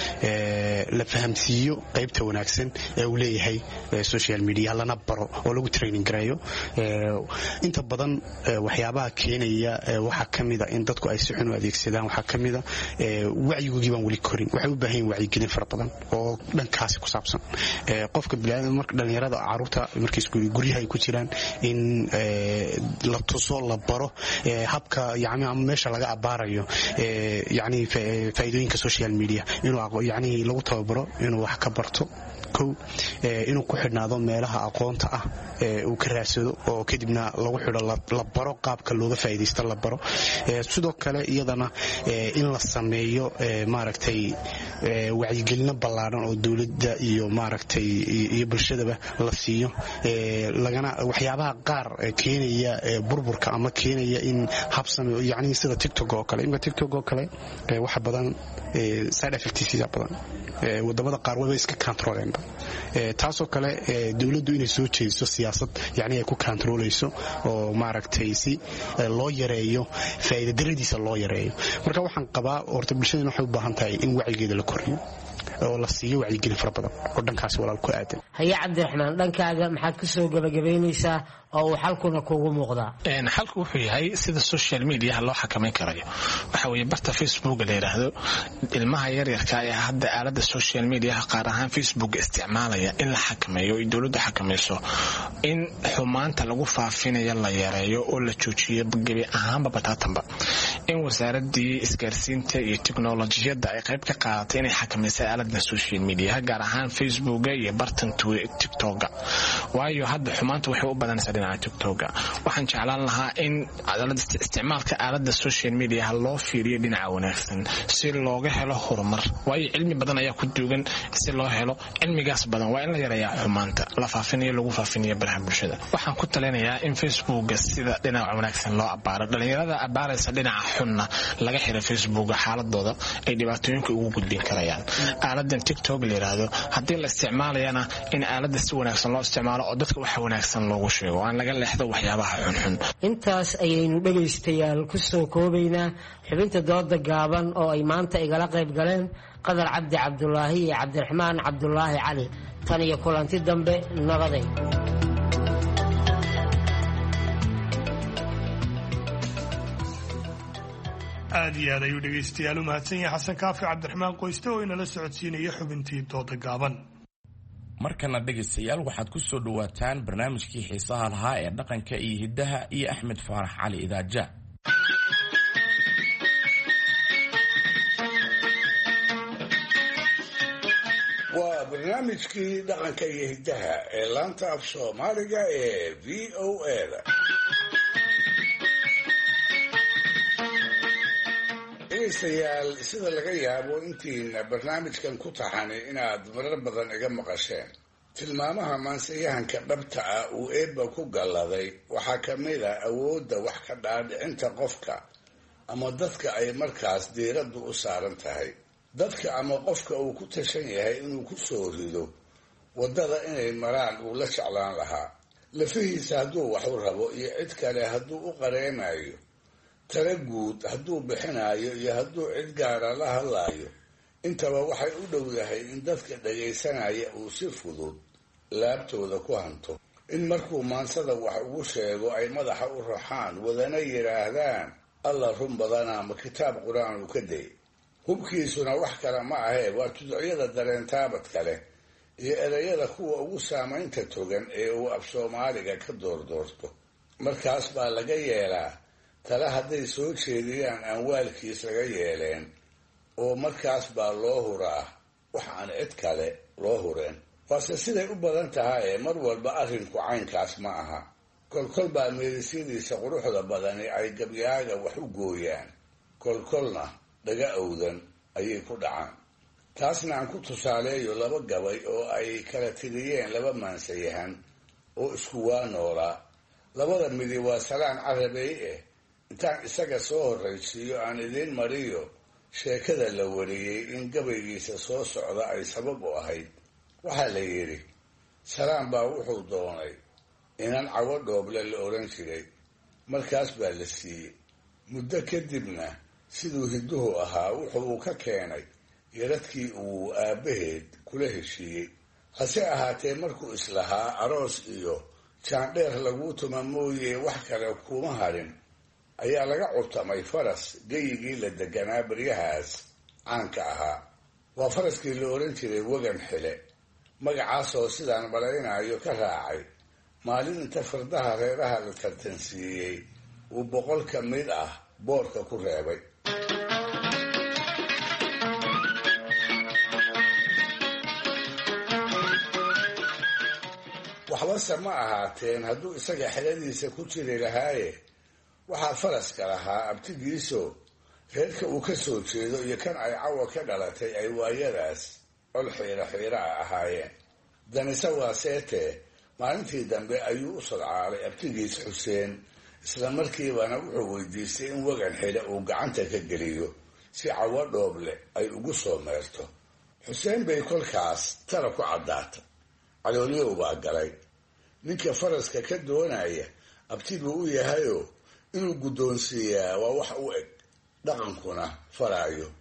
ee la fahamsiiyo qaybta wanaagsan ee uu leeyahay social media lana baro oo lagu training gareeyo inta badan waxyaabaha keenaya waxa kamid ah in dadku ay si xun u adeegsadaan waxa kamid ah wacyigoodii baan wali korin waxay u baahan yihiin wacyigelin fara badan oo dhankaasi ku saabsan qofka bini'aadamka marka dhalinyarada caruurta markay iskuul guryaha ay ku jiraan in la tuso la baro habka yaani ama meesha laga abaarayo yaani faa'iidooyinka social media inuu yaani lagu tababaro inuu wax ka barto kow inuu ku xidhnaado meelaha aqoonta ah ee uu ka raadsado oo kadibna lagu xidho la baro qaabka looga faa'iideysto la baro sidoo kale iyadana in la sameeyo maaragtay wacyigelin ballaaran oo dawladda iyo maaragtay iyo bulshadaba la siiyo lagana waxyaabaha qaar keenaya burburka ama keenaya in habsami yaani sida TikTok oo kale in TikTok oo kale waxa badan side effects badan wadamada qaar way iska controleen taasoo kale dawladdu inay soo jeediso siyaasad yaani ay ku controleyso oo maaragtay si loo yareeyo faa'iido daradiisa loo yareeyo marka waxaan qabaa horta bulshada waxay u baahan tahay in wacyigeeda la koriyo oo la siiyo wacyigelin fara badan oo dhankaasi walaal ku aadan. haye cabdiraxmaan dhankaaga maxaad ku soo gabagabaynaysaa oo uu xalkuna kuugu muuqdaa? xalku wuxuu yahay sida social mediaha loo xakamayn karayo waxa weeye barta facebook la yidhaahdo ilmaha yaryarka ee hadda aalada social mediaha qaar ahaan facebook isticmaalaya in la xakameeyo oo dowladda xakamayso in xumaanta lagu faafinayo la yareeyo oo la joojiyo gebi ahaanba bataatanba in wasaaradii isgaarsiinta iyo teknolojiyadda ay qayb ka qaadatay inay xakamayso aalada social mediaha gaar ahaan facebooka iyo bartan tiktoka waayo hadda xumaanta waxay u badanaysaa dhinaca tiktoka. waxaan jeclaan lahaa in isticmaalka aalada social mediaha loo fiiriyo dhinaca wanaagsan si looga helo horumar waayo cilmi badan ayaa ku duugan si loo helo cilmigaas badan waa in la yareeyaa xumaanta la faafinayo lagu faafinayo baraha bulshada. waxaan ku talinayaa in facebooka sida dhinaca wanaagsan loo abaaro dhalinyarada abaaraysa dhinaca xunna laga xiro facebooka xaaladooda ay dhibaatooyinka ugu gudbin karayaan. aaladan tiktok la yiraahdo haddii la isticmaalayana in aalada si wanaagsan loo isticmaalo oo dadka waxa wanaagsan loogu sheego aan laga leexdo waxyaabaha xunxun. intaas ayaynu dhegaystayaal ku soo koobaynaa xubinta dooda gaaban oo ay maanta igala qayb galeen qadar cabdi cabdulaahi iyo cabdiraxmaan cabdulaahi cali. tan iyo kulanti dambe nabaday. aad iyo aad ayuu dhegaystayaal u mahadsan yahay xasan kaafi cabdiraxmaan qoyste oo inala socodsiinaya xubintii dooda gaaban. markana dhegaystayaal waxaad ku soo dhawaataan barnaamijkii xiisaha lahaa ee dhaqanka iyo hiddaha iyo axmed faarax cali idaaja. waa barnaamijkii dhaqanka iyo hiddaha ee laanta af soomaaliga ee v o a-da. dhegaystayaal sida laga yaabo intiina barnaamijkan ku taxani inaad marar badan iga maqasheen tilmaamaha maansiyahanka dhabta ah uu eebba ku galladay waxaa ka mid a awoodda wax ka dhaadhicinta qofka ama dadka ay markaas diiraddu u saaran tahay. dadka ama qofka uu ku tashan yahay inuu ku soo rido waddada inay maraan uu la jeclaan lahaa. lafihiisa hadduu wax u rabo iyo cid kale hadduu u qareenayo, tala guud hadduu bixinayo iyo hadduu cid gaara la hadlaayo, intaba waxay u dhow yahay in dadka dhagaysanaya uu si fudud laabtooda ku hanto. in markuu maansada wax ugu sheego ay madaxa u raxaan wadana yidhaahdaan alla run badanaa ma kitaab qur-aan uu ka day. hubkiisuna wax kale ma ahee waa tuducyada dareentaabadka leh iyo ereyada kuwa ugu saamaynta togan ee uu af soomaaliga ka doordoorto. markaas baa laga yeelaa tale hadday soo jeediyaan aan waalkiis laga yeeleen, oo markaas baa loo huraa wax aan cid kale loo hureen. waase siday u badan tahay ee mar walba arrinku caynkaas ma aha. kolkol baa meedisyadiisa quruxda badani ay gabyaaga wax u gooyaan, kolkolna dhaga owdan ayay ku dhacaan. taasna aan ku tusaaleeyo laba gabay oo ay kala tiriyeen laba maansayahan oo isku waa noolaa. labada midi waa salaan carabey eh intaan isaga soo horraysiiyo aan idiin mariyo sheekada la wariyey in gabaygiisa soo socda ay sabab u ahayd. waxaa la yidhi salaan baa wuxuu doonay inan cawo dhooble la odhan jiray. markaas baa la siiyey. muddo kadibna siduu hidduhu ahaa wuxuu uu ka keenay yaradkii uu aabbaheed kula heshiiyey. hase ahaatee markuu islahaa aroos iyo jaandheer laguu tuma mooye wax kale kuma hadhin ayaa laga curtamay faras geyigii la deganaa baryahaas caanka ahaa. waa faraskii la odhan jiray wagan xile, magacaasoo sidaan malaynayo ka raacay maalin inta fardaha reeraha la tartansiiyey uu boqol ka mid ah boorka ku reebay. waxbase ma ahaateen hadduu isaga xeladiisa ku jiri lahaaye waxaa faraska lahaa abtigiiso reerka uu ka soo jeedo iyo kan ay cawa ka dhalatay ay waayadaas col xiiro xiiro a ahaayeen. danise waa seetee maalintii dambe ayuu u sodcaalay abtigiis xuseen, isla markiibana wuxuu weydiistay in wagan xile uu gacanta ka geliyo si cawo dhooble ay ugu soo meerto. xuseen bay kolkaas tala ku caddaatay. calooliyow baa galay. ninka faraska ka doonaya abti buu u yahayoo inuu guddoonsiiyaa waa wax u eg dhaqankuna faraayo.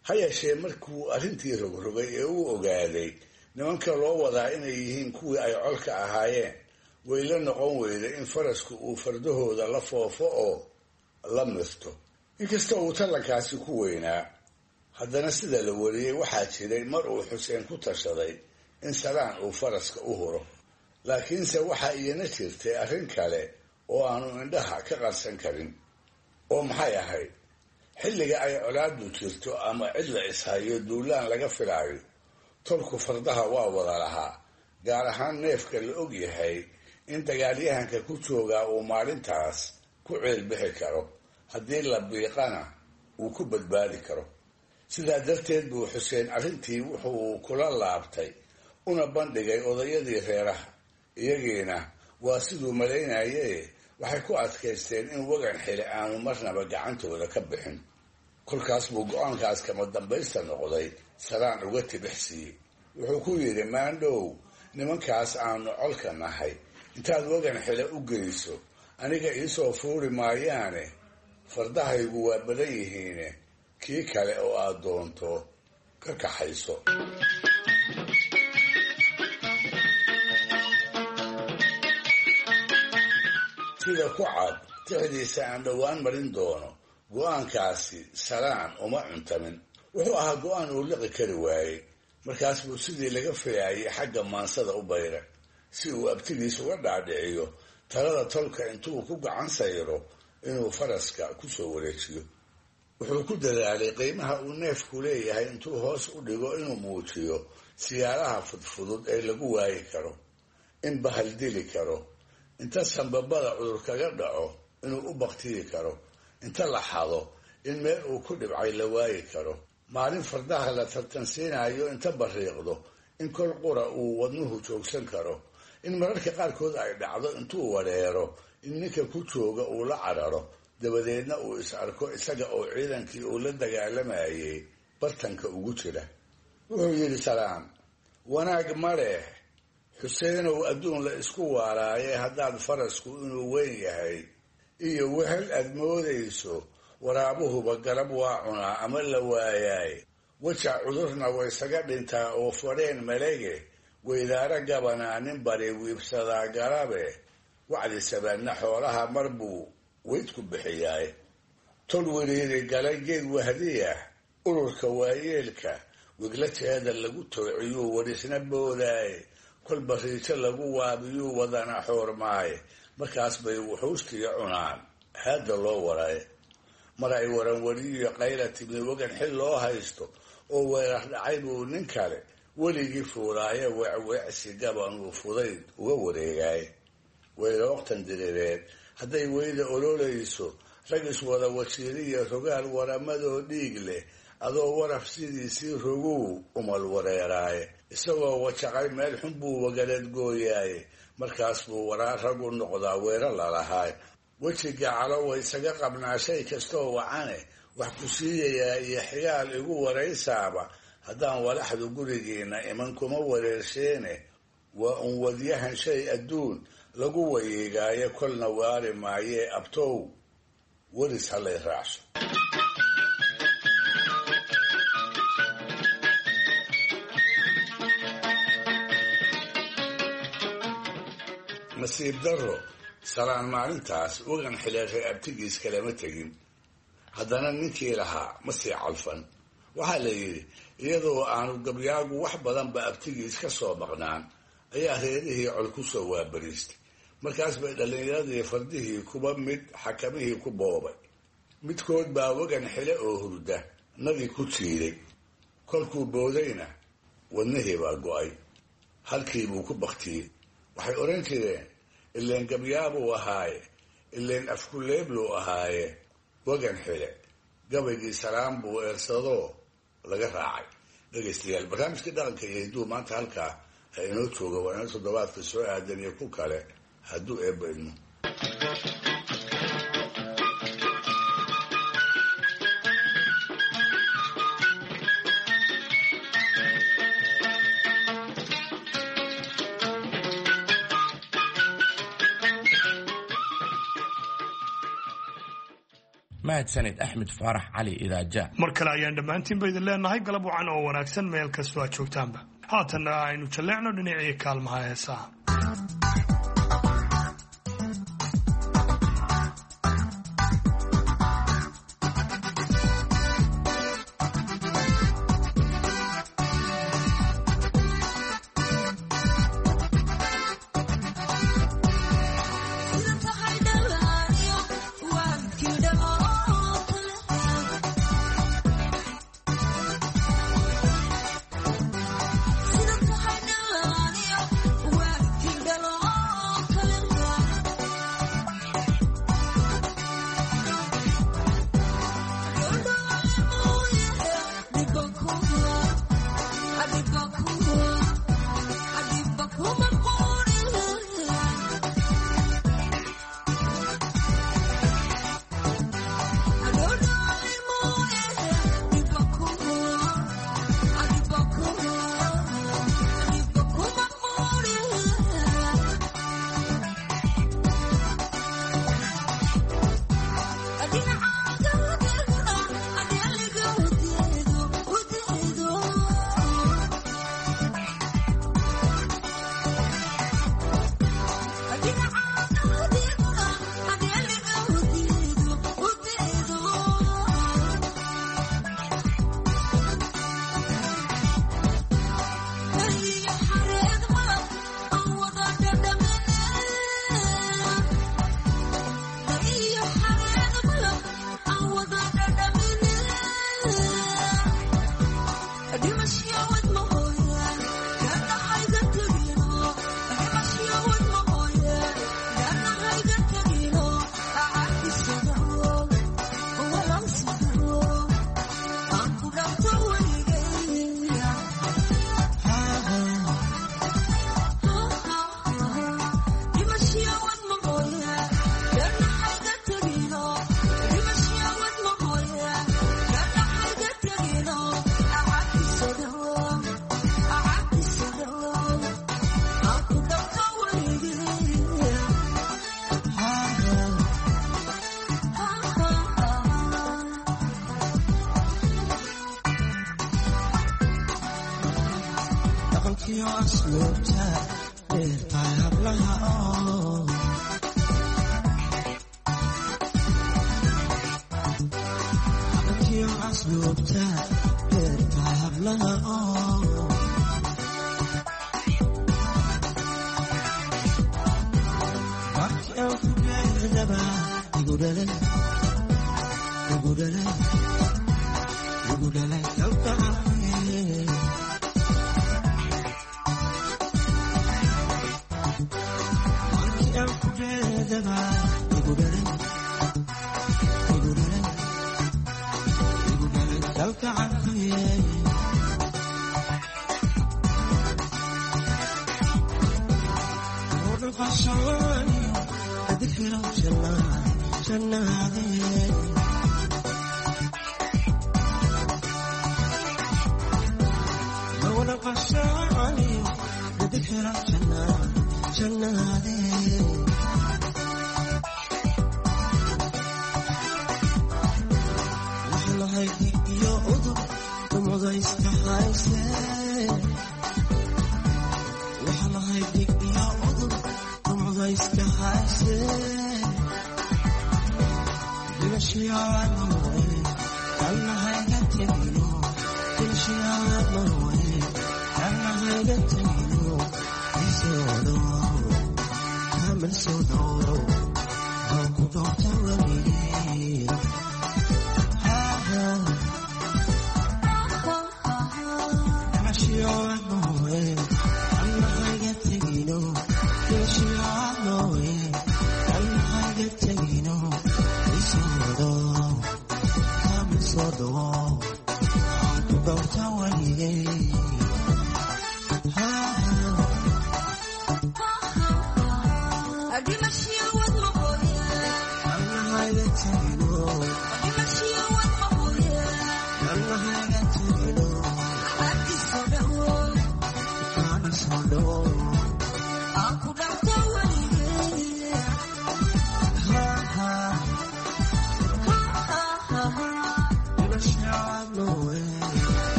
ha yeeshee markuu arrintii rogrogay ee uu ogaaday nimanka loo wadaa inay yihiin kuwii ay colka ahaayeen way la noqon weyday in farasku uu fardahooda la foofo oo la mirto inkasta uu tallankaasi ku weynaa haddana sida la wariyey waxaa jiray mar uu xuseen ku tashaday in salaan uu faraska u huro laakiinse waxaa iyana jirtay arrin kale oo aanu indhaha ka qarsan karin oo maxay ahayd xilliga ay colaadu jirto ama cid la ishayo duulaan laga filaayo tolku fardaha waa wada lahaa gaar ahaan neefka la og yahay in dagaalyahanka ku joogaa uu maalintaas ku ceelbixi karo haddii la biiqana uu ku badbaadi karo sidaa darteed buu xuseen arrintii wuxuu kula laabtay una bandhigay odayadii reeraha iyagiina waa siduu malaynaye waxay ku adkaysteen in wagan xili aanu marnaba gacantooda ka bixin kolkaas buu go-aankaas kama dambaysta noqday salaan uga tibix siiyey wuxuu ku yidhi maandhow nimankaas aanu colka nahay intaad wagan xile u geyso aniga iisoo fuuri maayaane fardahaygu waa badan yihiine kii kale oo aad doonto ka kaxayso sida ku cad tixdiisa aan dhowaan marin doono go-aankaasi salaan uma cuntamin wuxuu ahaa go-aan uu liqi kari waayey markaas buu sidii laga filaayay xagga maansada u bayra si uu abtigiis uga dhaadhiciyo talada tolka intuu ku gacan sayro inuu faraska ku soo wareejiyo wuxuu ku dadaalay qiimaha uu neefku leeyahay intuu hoos u dhigo inuu muujiyo siyaalaha fudfudud ee lagu waayi karo in bahal dili karo inta sanbabada cudur kaga dhaco inuu u baktiyi karo inta la xado in meel uu ku dhibcay la waayi karo maalin fardaha la tartansiinayo inta bariiqdo in kol qura uu wadnuhu joogsan karo in mararka qaarkood ay dhacdo intuu wareero in ninka ku jooga uu la cararo dabadeedna uu is arko isaga oo ciidankii uu la dagaalamayay bartanka ugu jira wuxuu yidhi salaan wanaag ma leh xuseenow adduun la isku waaraaye haddaad farasku inuu weyn yahay iyo wehel aad moodayso waraabuhuba garab waa cunaa ama la waayaay wajac cudurna waysaga dhintaa oo fadheen malege weydaaro gabanaa nin bari wiibsadaa garabe wacdi sabaadna xoolaha mar buu weydku bixiyaay tol weriiri galay geed wahdiya ururka waayeelka wiglateeda lagu toociyuu warisna boodaay kol bariijo lagu waabiyuu wadana xoormaaye markaas bay wuxuustiya cunaan haadda loo waray mar ay waranwariyiyo qayla timi wagan xil loo haysto oo weerar dhacay buu nin kale weligii fuulaaye weecweecsi gabanuu fudayd uga wareegaay weylooktan dirireed hadday weyda ololayso rag iswada wasiiriya rogaal waramadoo dhiig leh adoo waraf sidiisii rogow umal wareeraaye isagoo wajaqay meel xun buu wagaleed gooyaaye markaas buu waraa rag u noqdaa weero lalahaay wejiga calowa isaga qabnaa shay kastoo wacane wax ku siiyayaa iyo xigaal igu waraysaaba haddaan walaxdu gurigiina iman kuma wareersheene waa un wadyahan shay adduun lagu wayeegaaye kolna waari maayee abtow weris halay raacso nasiib darro salaan maalintaas wagan xileeray abtigiis kalama tegin haddana ninkii lahaa ma sii calfan waxaa la yidhi iyadoo aanu gabyaagu wax badanba abtigiis ka soo maqnaan ayaa reerihii col ku soo waabariistay markaas bay dhallinyaradii fardihii kuba mid xakamihii ku boobay midkood baa wagan xile oo hurda nadi ku jiiday kolkuu boodayna wadnihii baa go-ay halkiibuu ku baktiyey waxay odhan jireen ileen gabyaabuu ahaaye ileen afkuleebluu ahaaye wagan xile gabaygii salaan buu eersadoo laga raacay dhegaystayaal barnaamijkii dhaqanka iyo hidduu maanta halkaa ha inoo jooga waa ina toddobaadka soo aadan iyo ku kale hadduu eebba idmo mahadsanid axmed faarax cali idaaja. mar kale ayaan dhammaantiinba idin leenahay galab wacan oo wanaagsan meel kastoo aad joogtaanba. haatanna aynu jalleecno dhinacii kaalmaha heesaha.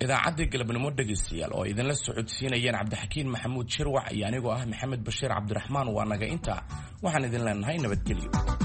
idaacaddii galabnimo dhegaystayaal oo idinla socodsiinayeen cabdixakiin maxamuud shirwax iyo anigoo ah maxamed bashiir cabdiraxmaan waa naga intaa waxaan idin leenahay nabadgelyo.